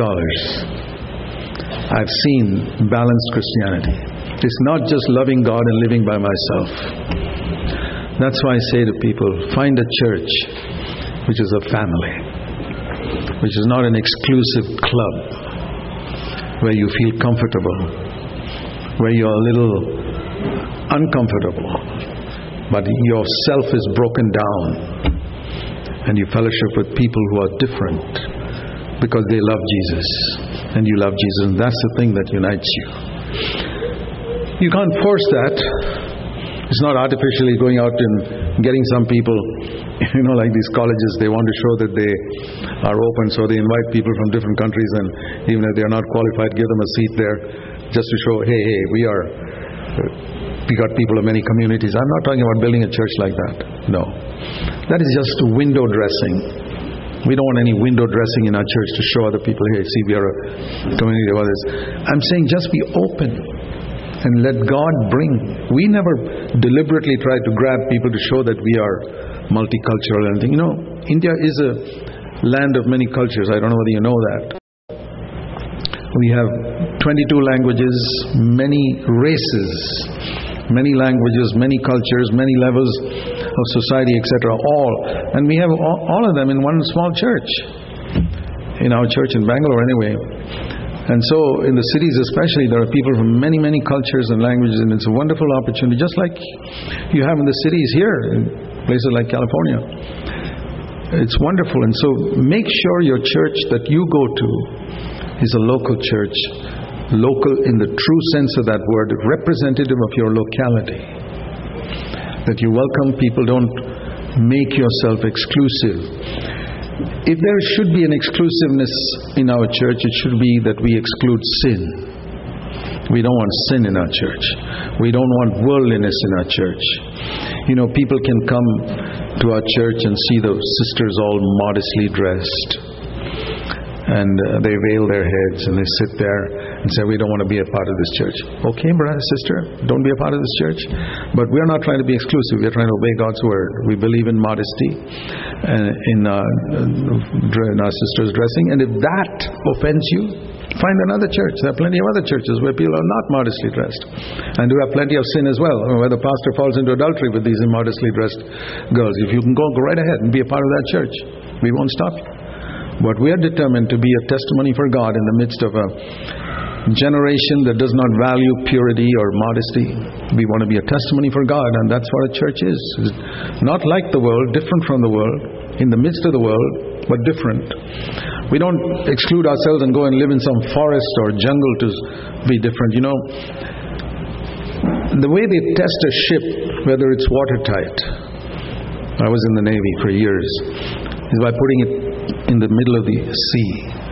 I've seen balanced Christianity. It's not just loving God and living by myself. That's why I say to people, find a church which is a family, which is not an exclusive club where you feel comfortable, where you're a little uncomfortable, but yourself is broken down and you fellowship with people who are different because they love Jesus and you love Jesus, and that's the thing that unites you. You can't force that. It's not artificially going out and getting some people, like these colleges, they want to show that they are open, so they invite people from different countries, and even if they are not qualified, give them a seat there just to show, hey, we got people of many communities. I'm not talking about building a church like that. No. That is just window dressing. We don't want any window dressing in our church to show other people, hey, see, we are a community of others. I'm saying just be open and let God bring. We never deliberately try to grab people to show that we are multicultural or anything. India is a land of many cultures. I don't know whether you know that. We have 22 languages, many races, many languages, many cultures, many levels of society, etc. All. And we have all of them in one small church. In our church in Bangalore anyway. And so in the cities especially, there are people from many, many cultures and languages, and it's a wonderful opportunity, just like you have in the cities here, in places like California. It's wonderful. And so make sure your church that you go to is a local church, local in the true sense of that word, representative of your locality. That you welcome people, don't make yourself exclusive. If there should be an exclusiveness in our church, it should be that we exclude sin. We don't want sin in our church. We don't want worldliness in our church. People can come to our church and see the sisters all modestly dressed. And they veil their heads and they sit there and say, we don't want to be a part of this church. Okay, brother, sister, don't be a part of this church. But we're not trying to be exclusive. We're trying to obey God's word. We believe in modesty in our sisters' dressing. And if that offends you, find another church. There are plenty of other churches where people are not modestly dressed. And we have plenty of sin as well, where the pastor falls into adultery with these immodestly dressed girls. If you can go right ahead and be a part of that church. We won't stop you. But we are determined to be a testimony for God in the midst of a generation that does not value purity or modesty. We want to be a testimony for God, and that's what a church is. Not like the world, different from the world, in the midst of the world, but different. We don't exclude ourselves and go and live in some forest or jungle to be different. You know, the way they test a ship, whether it's watertight, I was in the Navy for years, is by putting it in the middle of the sea.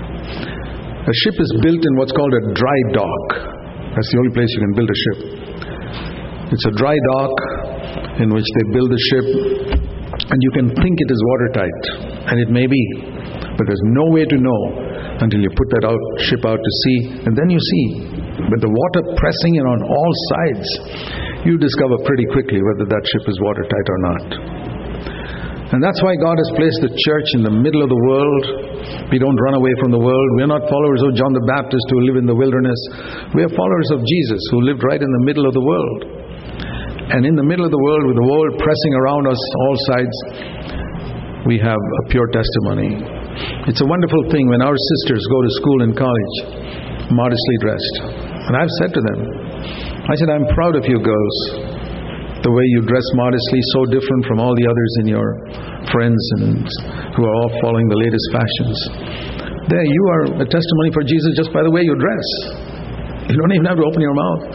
A ship is built in what's called a dry dock. That's the only place you can build a ship. It's a dry dock in which they build the ship, and you can think it is watertight, and it may be, but there's no way to know until you put that ship out to sea, and then you see. With the water pressing in on all sides, you discover pretty quickly whether that ship is watertight or not. And that's why God has placed the church in the middle of the world. We don't run away from the world. We're not followers of John the Baptist who live in the wilderness. We are followers of Jesus who lived right in the middle of the world. And in the middle of the world, with the world pressing around us all sides, we have a pure testimony. It's a wonderful thing when our sisters go to school and college modestly dressed. And I've said to them, I said, I'm proud of you girls. The way you dress modestly, so different from all the others in your friends and who are all following the latest fashions. There, you are a testimony for Jesus just by the way you dress. You don't even have to open your mouth.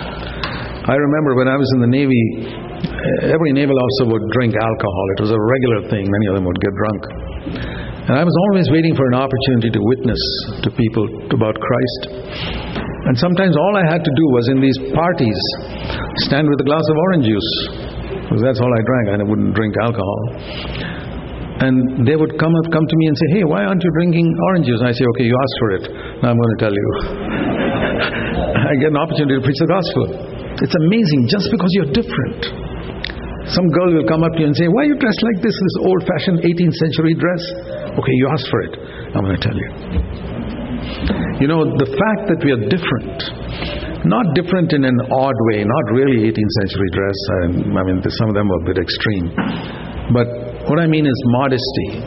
I remember when I was in the Navy, every naval officer would drink alcohol. It was a regular thing. Many of them would get drunk. And I was always waiting for an opportunity to witness to people about Christ. And sometimes all I had to do was in these parties stand with a glass of orange juice, because that's all I drank. I wouldn't drink alcohol. And they would come to me and say, hey, why aren't you drinking orange juice? And I say, okay, you asked for it. Now I'm going to tell you. I get an opportunity to preach the gospel. It's amazing, just because you're different. Some girl will come up to you and say, why are you dressed like this old-fashioned 18th century dress? Okay, you asked for it. I'm going to tell you. You know, the fact that we are different, not different in an odd way, not really 18th century dress. I mean, some of them are a bit extreme. But what I mean is modesty.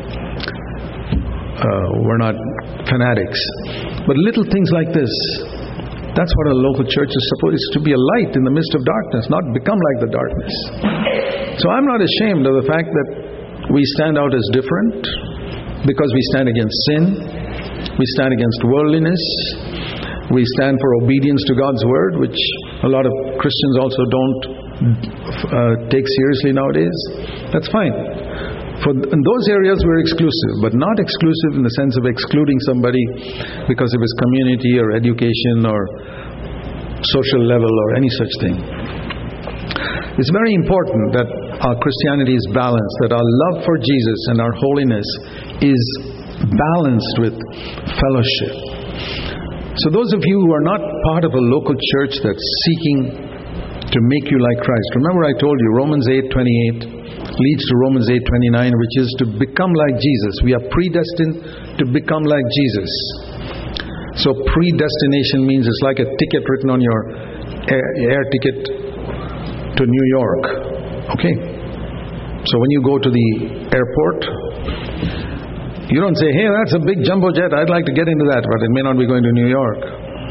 We're not fanatics. But little things like this, that's what a local church is supposed to be, a light in the midst of darkness, not become like the darkness. So I'm not ashamed of the fact that we stand out as different, because we stand against sin, we stand against worldliness, we stand for obedience to God's word, which a lot of Christians also don't take seriously nowadays. That's fine. In those areas we're exclusive, but not exclusive in the sense of excluding somebody because of his community or education or social level or any such thing. It's very important that our Christianity is balanced, that our love for Jesus and our holiness is balanced with fellowship. So those of you who are not part of a local church that's seeking to make you like Christ, remember I told you Romans 8:28 leads to Romans 8:29, which is to become like Jesus. We are predestined to become like Jesus. So predestination means it's like a ticket written on your air ticket to New York. Okay? So when you go to the airport, you don't say, hey, that's a big jumbo jet, I'd like to get into that, but it may not be going to New York.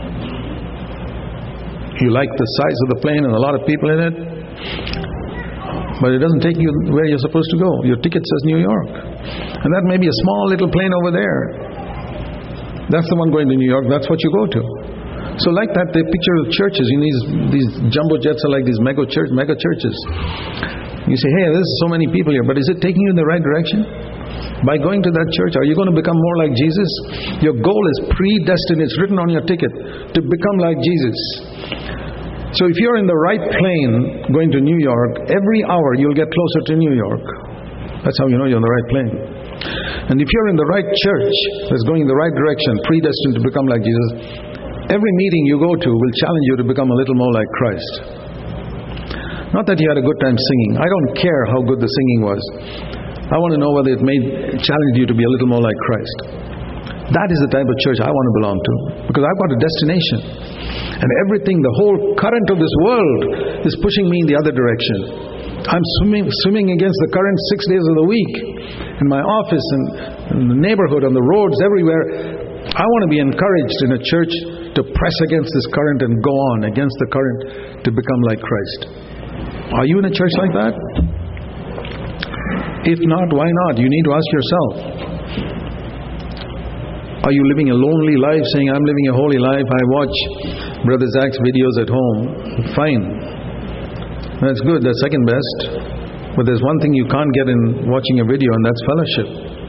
You like the size of the plane and a lot of people in it, but it doesn't take you where you're supposed to go. Your ticket says New York. And that may be a small little plane over there. That's the one going to New York. That's what you go to. So like that, the picture of churches, these jumbo jets are like these mega churches. You say, hey, there's so many people here, but is it taking you in the right direction? By going to that church, are you going to become more like Jesus? Your goal is predestined. It's written on your ticket to become like Jesus. So if you're in the right plane going to New York, every hour you'll get closer to New York. That's how you know you're on the right plane. And if you're in the right church that's going in the right direction, predestined to become like Jesus, every meeting you go to will challenge you to become a little more like Christ. Not that you had a good time singing. I don't care how good the singing was. I want to know whether it may challenge you to be a little more like Christ. That is the type of church I want to belong to, because I've got a destination. And everything, the whole current of this world is pushing me in the other direction. I'm swimming against the current 6 days of the week. In my office and in the neighborhood, on the roads, everywhere. I want to be encouraged in a church to press against this current and go on against the current to become like Christ. Are you in a church like that? If not, why not? You need to ask yourself. Are you living a lonely life saying, I'm living a holy life, I watch Brother Zach's videos at home? Fine. That's good, that's second best. But there's one thing you can't get in watching a video, and that's fellowship.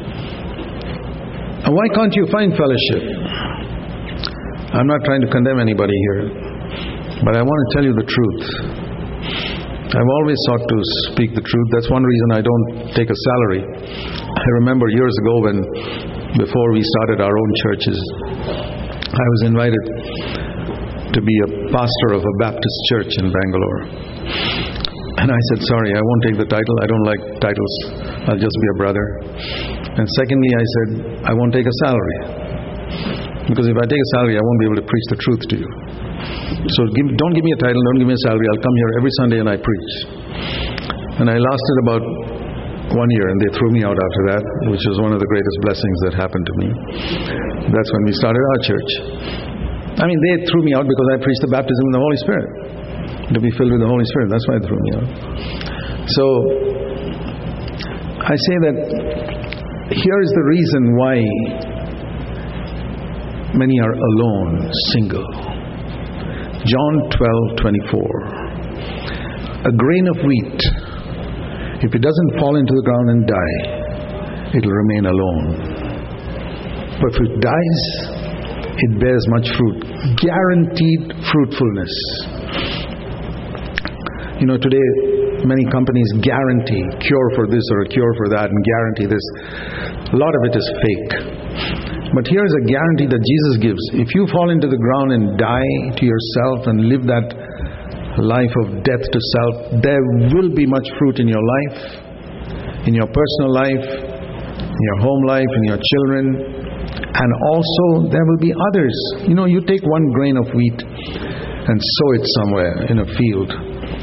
And why can't you find fellowship? I'm not trying to condemn anybody here, but I want to tell you the truth. I've always sought to speak the truth. That's one reason I don't take a salary. I remember years ago when, before we started our own churches, I was invited to be a pastor of a Baptist church in Bangalore. And I said, sorry, I won't take the title. I don't like titles. I'll just be a brother. And secondly, I said, I won't take a salary. Because if I take a salary, I won't be able to preach the truth to you. So don't give me a title, don't give me a salary. I'll come here every Sunday and I preach. And I lasted about 1 year, and they threw me out after that, which was one of the greatest blessings that happened to me. That's when we started our church. I mean, they threw me out because I preached the baptism in the Holy Spirit. To be filled with the Holy Spirit. That's why they threw me out. So, I say that here is the reason why many are alone, single. John 12:24. A grain of wheat, if it doesn't fall into the ground and die, it will remain alone. But if it dies, it bears much fruit. Guaranteed fruitfulness. You know, today many companies guarantee cure for this or a cure for that and guarantee this. A lot of it is fake. But here's a guarantee that Jesus gives. If you fall into the ground and die to yourself and live that life of death to self, there will be much fruit in your life, in your personal life, in your home life, in your children, and also there will be others. You know, you take one grain of wheat and sow it somewhere in a field.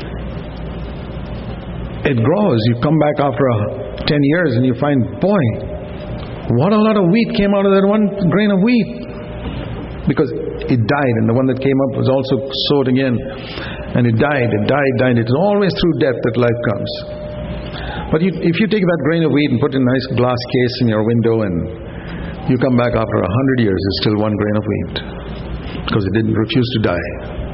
It grows. You come back after 10 years and you find, boy, what a lot of wheat came out of that one grain of wheat. Because it died, and the one that came up was also sowed again. And it died. It's always through death that life comes. But if you take that grain of wheat and put it in a nice glass case in your window and you come back after 100 years, it's still one grain of wheat. Because it didn't refuse to die.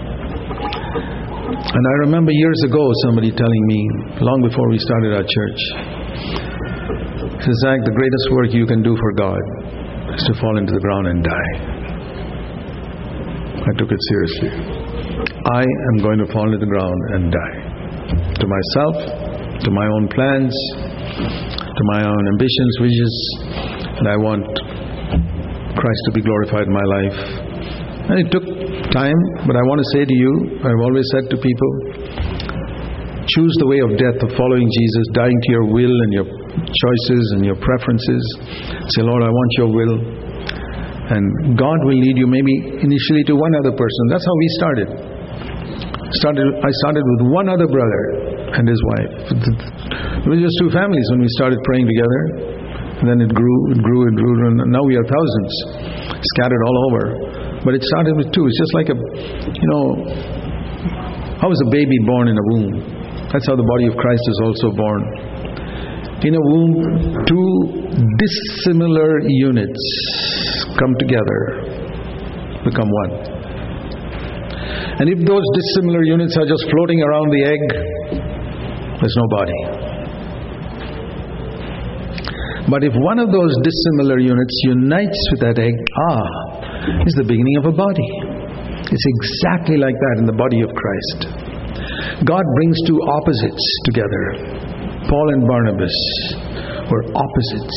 And I remember years ago somebody telling me, long before we started our church, he says, Zach, the greatest work you can do for God is to fall into the ground and die. I took it seriously. I am going to fall into the ground and die. To myself, to my own plans, to my own ambitions, wishes, and I want Christ to be glorified in my life. And it took time, but I want to say to you, I've always said to people, choose the way of death, of following Jesus, dying to your will and your choices and your preferences. Say, Lord, I want your will. And God will lead you maybe initially to one other person. That's how we started. I started with one other brother and his wife. It was just two families when we started praying together. And then it grew, and now we are thousands scattered all over. But it started with two. It's just like how is a baby born in a womb? That's how the body of Christ is also born. In a womb, two dissimilar units come together, become one. And if those dissimilar units are just floating around the egg, there's no body. But if one of those dissimilar units unites with that egg, is the beginning of a body. It's exactly like that in the body of Christ. God brings two opposites together. Paul and Barnabas were opposites.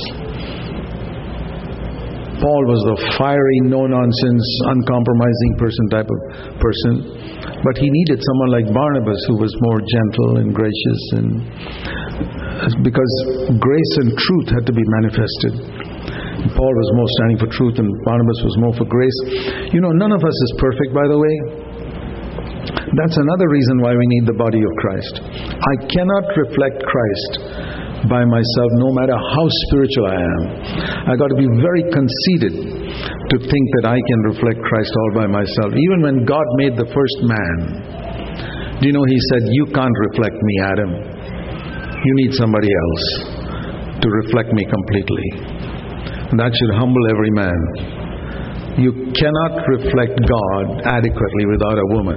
Paul was the fiery, no-nonsense, uncompromising type of person. But he needed someone like Barnabas who was more gentle and gracious, and because grace and truth had to be manifested. Paul was more standing for truth and Barnabas was more for grace. You know, none of us is perfect, by the way. That's another reason why we need the body of Christ. I cannot reflect Christ by myself, no matter how spiritual I am. I got to be very conceited to think that I can reflect Christ all by myself. Even when God made the first man, do you know He said, you can't reflect me, Adam. You need somebody else to reflect me completely. That should humble every man. You cannot reflect God adequately without a woman.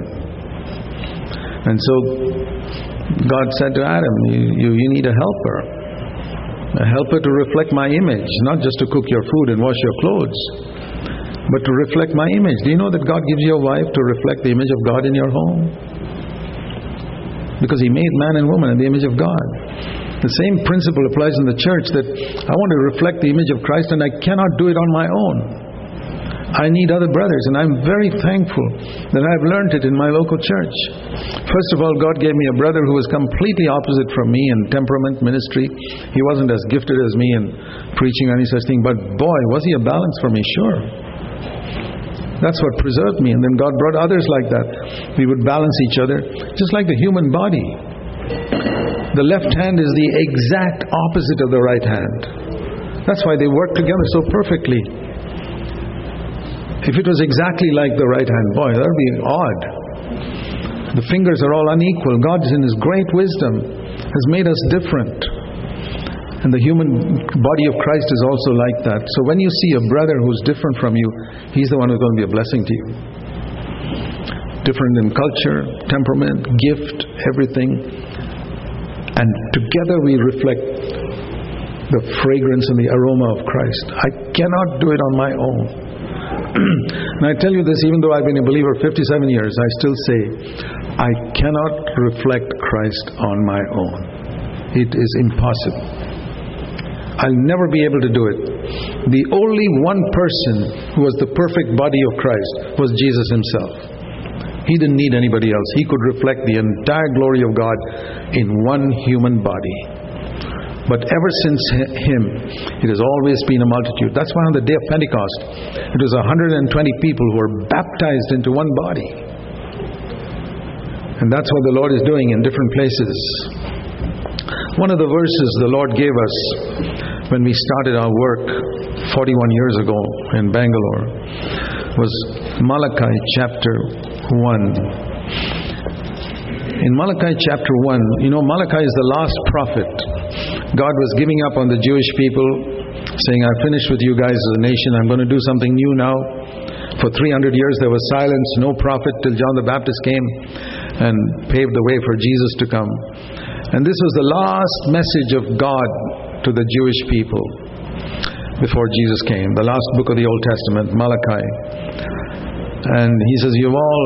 And so God said to Adam, you need a helper. A helper to reflect my image, not just to cook your food and wash your clothes, but to reflect my image. Do you know that God gives you a wife to reflect the image of God in your home? Because He made man and woman in the image of God. The same principle applies in the church, that I want to reflect the image of Christ and I cannot do it on my own. I need other brothers, and I'm very thankful that I've learned it in my local church. First of all, God gave me a brother who was completely opposite from me in temperament, ministry. He wasn't as gifted as me in preaching or any such thing, but boy, was he a balance for me, sure. That's what preserved me. And then God brought others like that. We would balance each other, just like the human body. The left hand is the exact opposite of the right hand. That's why they work together so perfectly. If it was exactly like the right hand, boy, that would be odd. The fingers are all unequal. God, in His great wisdom, has made us different. And the human body of Christ is also like that. So when you see a brother who's different from you, he's the one who's going to be a blessing to you. Different in culture, temperament, gift, everything. And together we reflect the fragrance and the aroma of Christ. I cannot do it on my own. And I tell you this, even though I've been a believer 57 years, I still say, I cannot reflect Christ on my own. It is impossible. I'll never be able to do it. The only one person who was the perfect body of Christ was Jesus Himself. He didn't need anybody else. He could reflect the entire glory of God in one human body. But ever since Him, it has always been a multitude. That's why on the day of Pentecost, it was 120 people who were baptized into one body. And that's what the Lord is doing in different places. One of the verses the Lord gave us when we started our work 41 years ago in Bangalore was Malachi chapter 1. In Malachi chapter 1, Malachi is the last prophet. God was giving up on the Jewish people, saying, I've finished with you guys as a nation. I'm going to do something new now. For 300 years there was silence, no prophet, till John the Baptist came and paved the way for Jesus to come. And this was the last message of God to the Jewish people before Jesus came. The last book of the Old Testament, Malachi. And He says,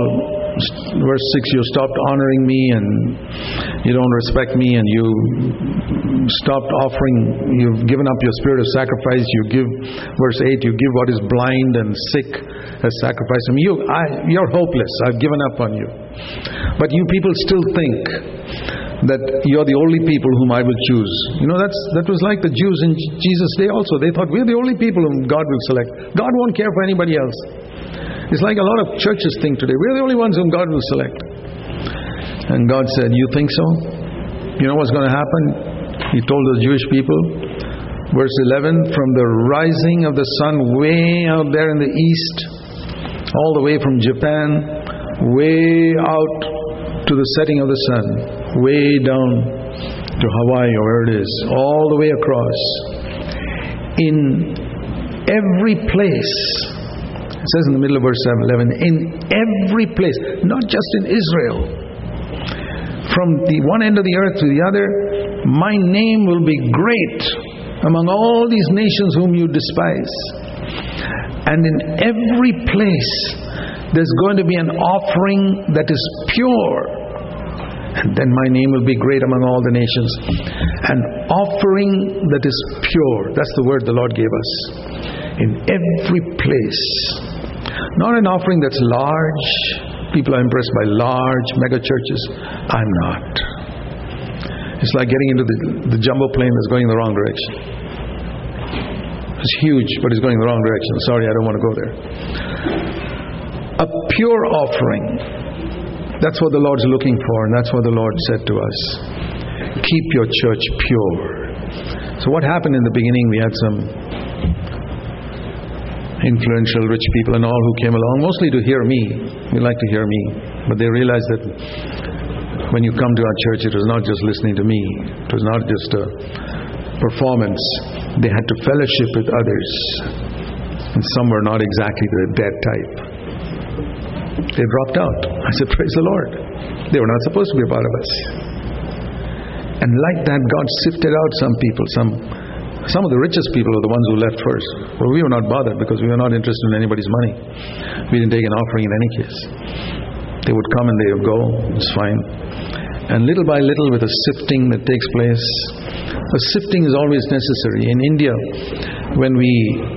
verse 6, you stopped honoring me and you don't respect me, and you stopped offering, you've given up your spirit of sacrifice. You give, verse 8, you give what is blind and sick as sacrifice. You're hopeless. I've given up on you. But you people still think that you're the only people whom I will choose. That was like the Jews in Jesus' day also. They thought, we're the only people whom God will select. God won't care for anybody else. It's like a lot of churches think today. We're the only ones whom God will select. And God said, you think so? You know what's going to happen? He told the Jewish people, verse 11, from the rising of the sun way out there in the east, all the way from Japan, way out to the setting of the sun, way down to Hawaii or where it is, all the way across. In every place, it says in the middle of verse 11, in every place, not just in Israel, from the one end of the earth to the other, my name will be great among all these nations whom you despise. And in every place, there's going to be an offering that is pure. And then my name will be great among all the nations. An offering that is pure. That's the word the Lord gave us. In every place. Not an offering that's large. People are impressed by large mega churches. I'm not. It's like getting into the jumbo plane that's going in the wrong direction. It's huge, but it's going in the wrong direction. Sorry, I don't want to go there. A pure offering. That's what the Lord's looking for, and that's what the Lord said to us. Keep your church pure. So what happened in the beginning? We had some influential rich people and all who came along, mostly to hear me. They like to hear me. But they realized that when you come to our church, it was not just listening to me. It was not just a performance. They had to fellowship with others. And some were not exactly the dead type. They dropped out. I said, praise the Lord. They were not supposed to be a part of us. And like that, God sifted out some people. Some of the richest people are the ones who left first. Well, we were not bothered because we were not interested in anybody's money. We didn't take an offering in any case. They would come and they would go. It's fine. And little by little, with a sifting that takes place, a sifting is always necessary. In India, when we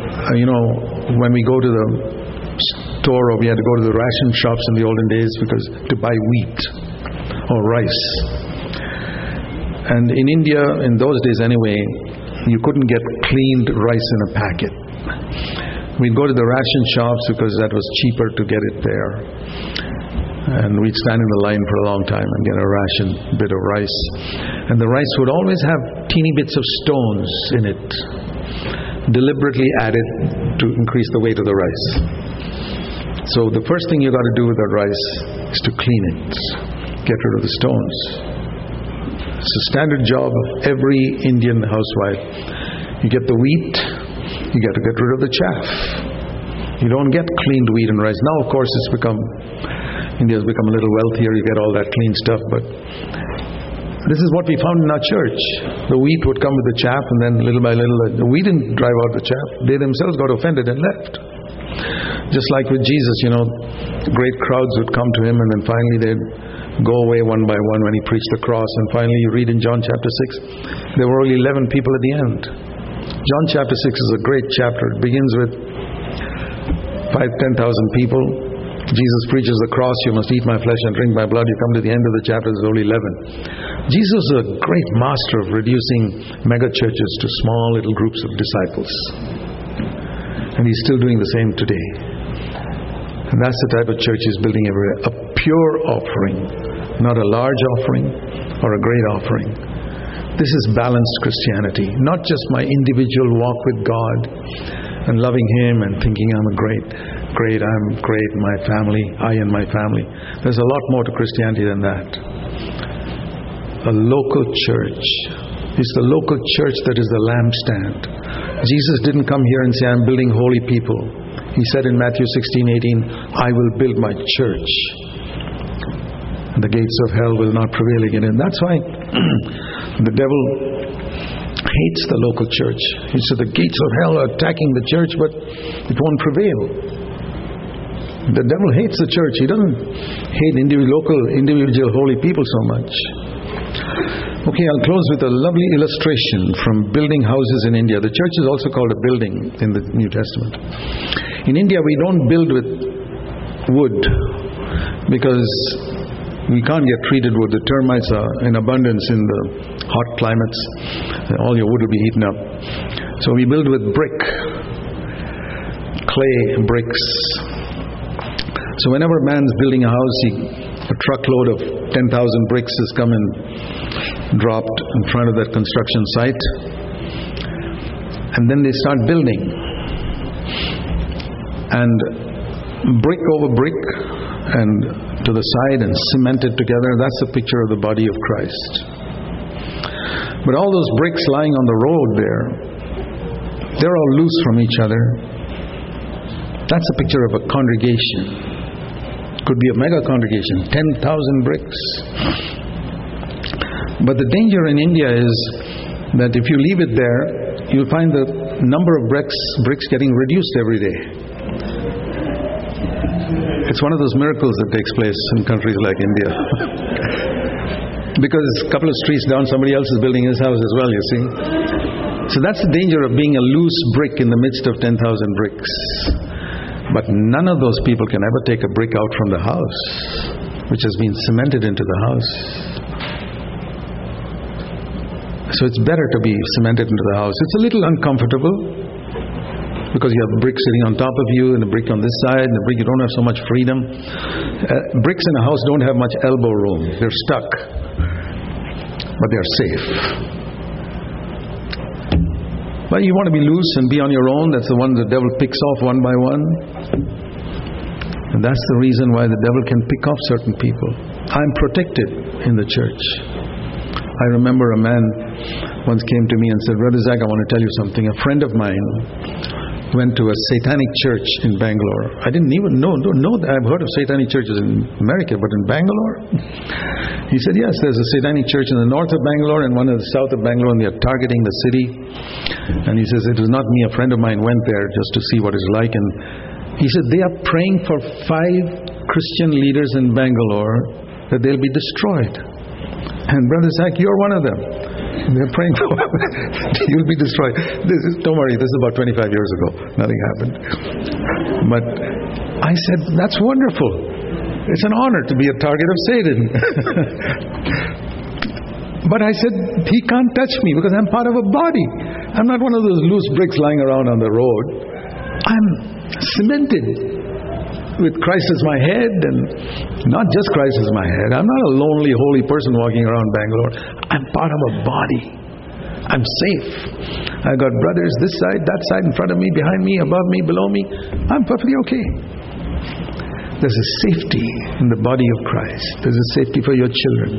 go to the store, or we had to go to the ration shops in the olden days to buy wheat or rice. And in India, in those days anyway, you couldn't get cleaned rice in a packet. We'd go to the ration shops because that was cheaper to get it there. And we'd stand in the line for a long time and get a ration bit of rice. And the rice would always have teeny bits of stones in it, deliberately added to increase the weight of the rice. So the first thing you got to do with that rice is to clean it, get rid of the stones. It's a standard job of every Indian housewife. You get the wheat, you got to get rid of the chaff. You don't get cleaned wheat and rice. Now, of course, India's become a little wealthier. You get all that clean stuff, but this is what we found in our church. The wheat would come with the chaff, and then little by little, we didn't drive out the chaff. They themselves got offended and left. Just like with Jesus, great crowds would come to him, and then finally they'd go away one by one when he preached the cross. And finally you read in John chapter 6, there were only 11 people at the end. John chapter 6 is a great chapter. It begins with 10,000 people. Jesus preaches the cross, you must eat my flesh and drink my blood. You come to the end of the chapter, there's only 11. Jesus is a great master of reducing mega churches to small little groups of disciples. And he's still doing the same today. And that's the type of church he's building everywhere. A pure offering, not a large offering or a great offering. This is balanced Christianity. Not just my individual walk with God and loving Him and thinking I'm great, my family, I and my family. There's a lot more to Christianity than that. A local church. It's the local church that is the lampstand. Jesus didn't come here and say, I'm building holy people. He said in Matthew 16:18, I will build my church. And the gates of hell will not prevail against it. And that's why the devil hates the local church. He said the gates of hell are attacking the church, but it won't prevail. The devil hates the church. He doesn't hate individual holy people so much. Okay, I'll close with a lovely illustration from building houses in India. The church is also called a building in the New Testament. In India, we don't build with wood because we can't get treated wood. The termites are in abundance in the hot climates. All your wood will be eaten up. So we build with brick, clay bricks. So whenever a man's building a house, a truckload of 10,000 bricks has come and dropped in front of that construction site. And then they start building. And brick over brick and to the side and cemented together, that's the picture of the body of Christ. But all those bricks lying on the road there, they're all loose from each other. That's a picture of a congregation. Could be a mega congregation, 10,000 bricks. But the danger in India is that if you leave it there, you'll find the number of bricks getting reduced every day. It's one of those miracles that takes place in countries like India. Because a couple of streets down, somebody else is building his house as well, you see. So that's the danger of being a loose brick in the midst of 10,000 bricks. But none of those people can ever take a brick out from the house, which has been cemented into the house. So it's better to be cemented into the house. It's a little uncomfortable because you have a brick sitting on top of you and a brick on this side, and the brick, you don't have so much freedom. Bricks in a house don't have much elbow room. They're stuck. But they're safe. But you want to be loose and be on your own. That's the one the devil picks off one by one. And that's the reason why the devil can pick off certain people. I'm protected in the church. I remember a man once came to me and said, Brother Zach, I want to tell you something. A friend of mine went to a satanic church in Bangalore. I didn't even know that. I've heard of satanic churches in America, but in Bangalore? He said, yes, there's a satanic church in the north of Bangalore and one in the south of Bangalore, and they are targeting the city. And he says, it was not me. A friend of mine went there just to see what it's like. And he said, they are praying for 5 Christian leaders in Bangalore that they'll be destroyed. And Brother Zach, you're one of them. They're praying for you'll be destroyed. Don't worry, this is about 25 years ago. Nothing happened. But I said, that's wonderful. It's an honor to be a target of Satan. But I said, he can't touch me because I'm part of a body. I'm not one of those loose bricks lying around on the road. I'm cemented with Christ as my head, and not just Christ as my head. I'm not a lonely, holy person walking around Bangalore. I'm part of a body. I'm safe. I got brothers this side, that side, in front of me, behind me, above me, below me. I'm perfectly okay. There's a safety in the body of Christ. There's a safety for your children.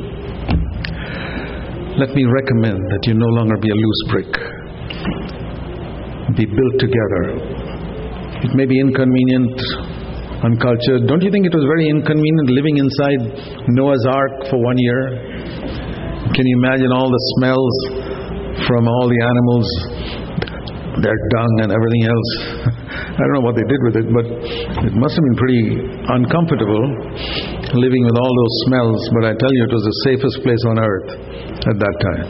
Let me recommend that you no longer be a loose brick. Be built together. It may be inconvenient, uncultured. Don't you think it was very inconvenient living inside Noah's Ark for 1 year? Can you imagine all the smells from all the animals, their dung and everything else? I don't know what they did with it, but it must have been pretty uncomfortable living with all those smells. But I tell you, it was the safest place on earth at that time.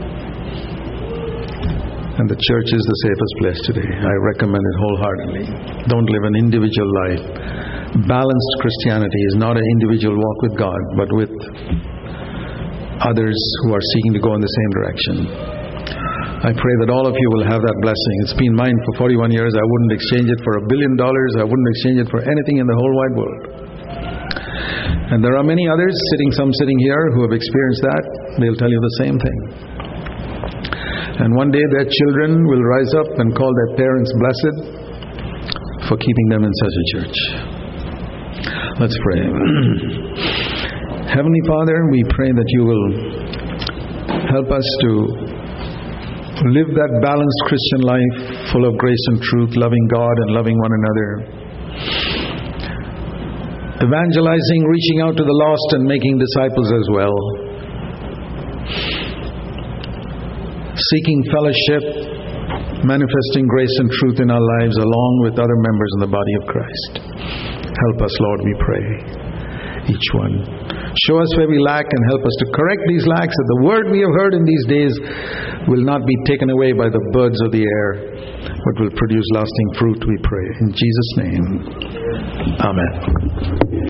And the church is the safest place today. I recommend it wholeheartedly. Don't live an individual life. Balanced Christianity is not an individual walk with God, but with others who are seeking to go in the same direction. I pray that all of you will have that blessing. It's been mine for 41 years. I wouldn't exchange it for $1 billion. I wouldn't exchange it for anything in the whole wide world. And there are many others, some sitting here, who have experienced that. They'll tell you the same thing. And one day their children will rise up and call their parents blessed for keeping them in such a church. Let's pray. Heavenly Father, we pray that you will help us to live that balanced Christian life full of grace and truth, loving God and loving one another. Evangelizing, reaching out to the lost and making disciples as well. Seeking fellowship, manifesting grace and truth in our lives along with other members in the body of Christ. Help us, Lord, we pray. Each one. Show us where we lack and help us to correct these lacks, that the word we have heard in these days will not be taken away by the birds of the air, but will produce lasting fruit, we pray. In Jesus' name, Amen.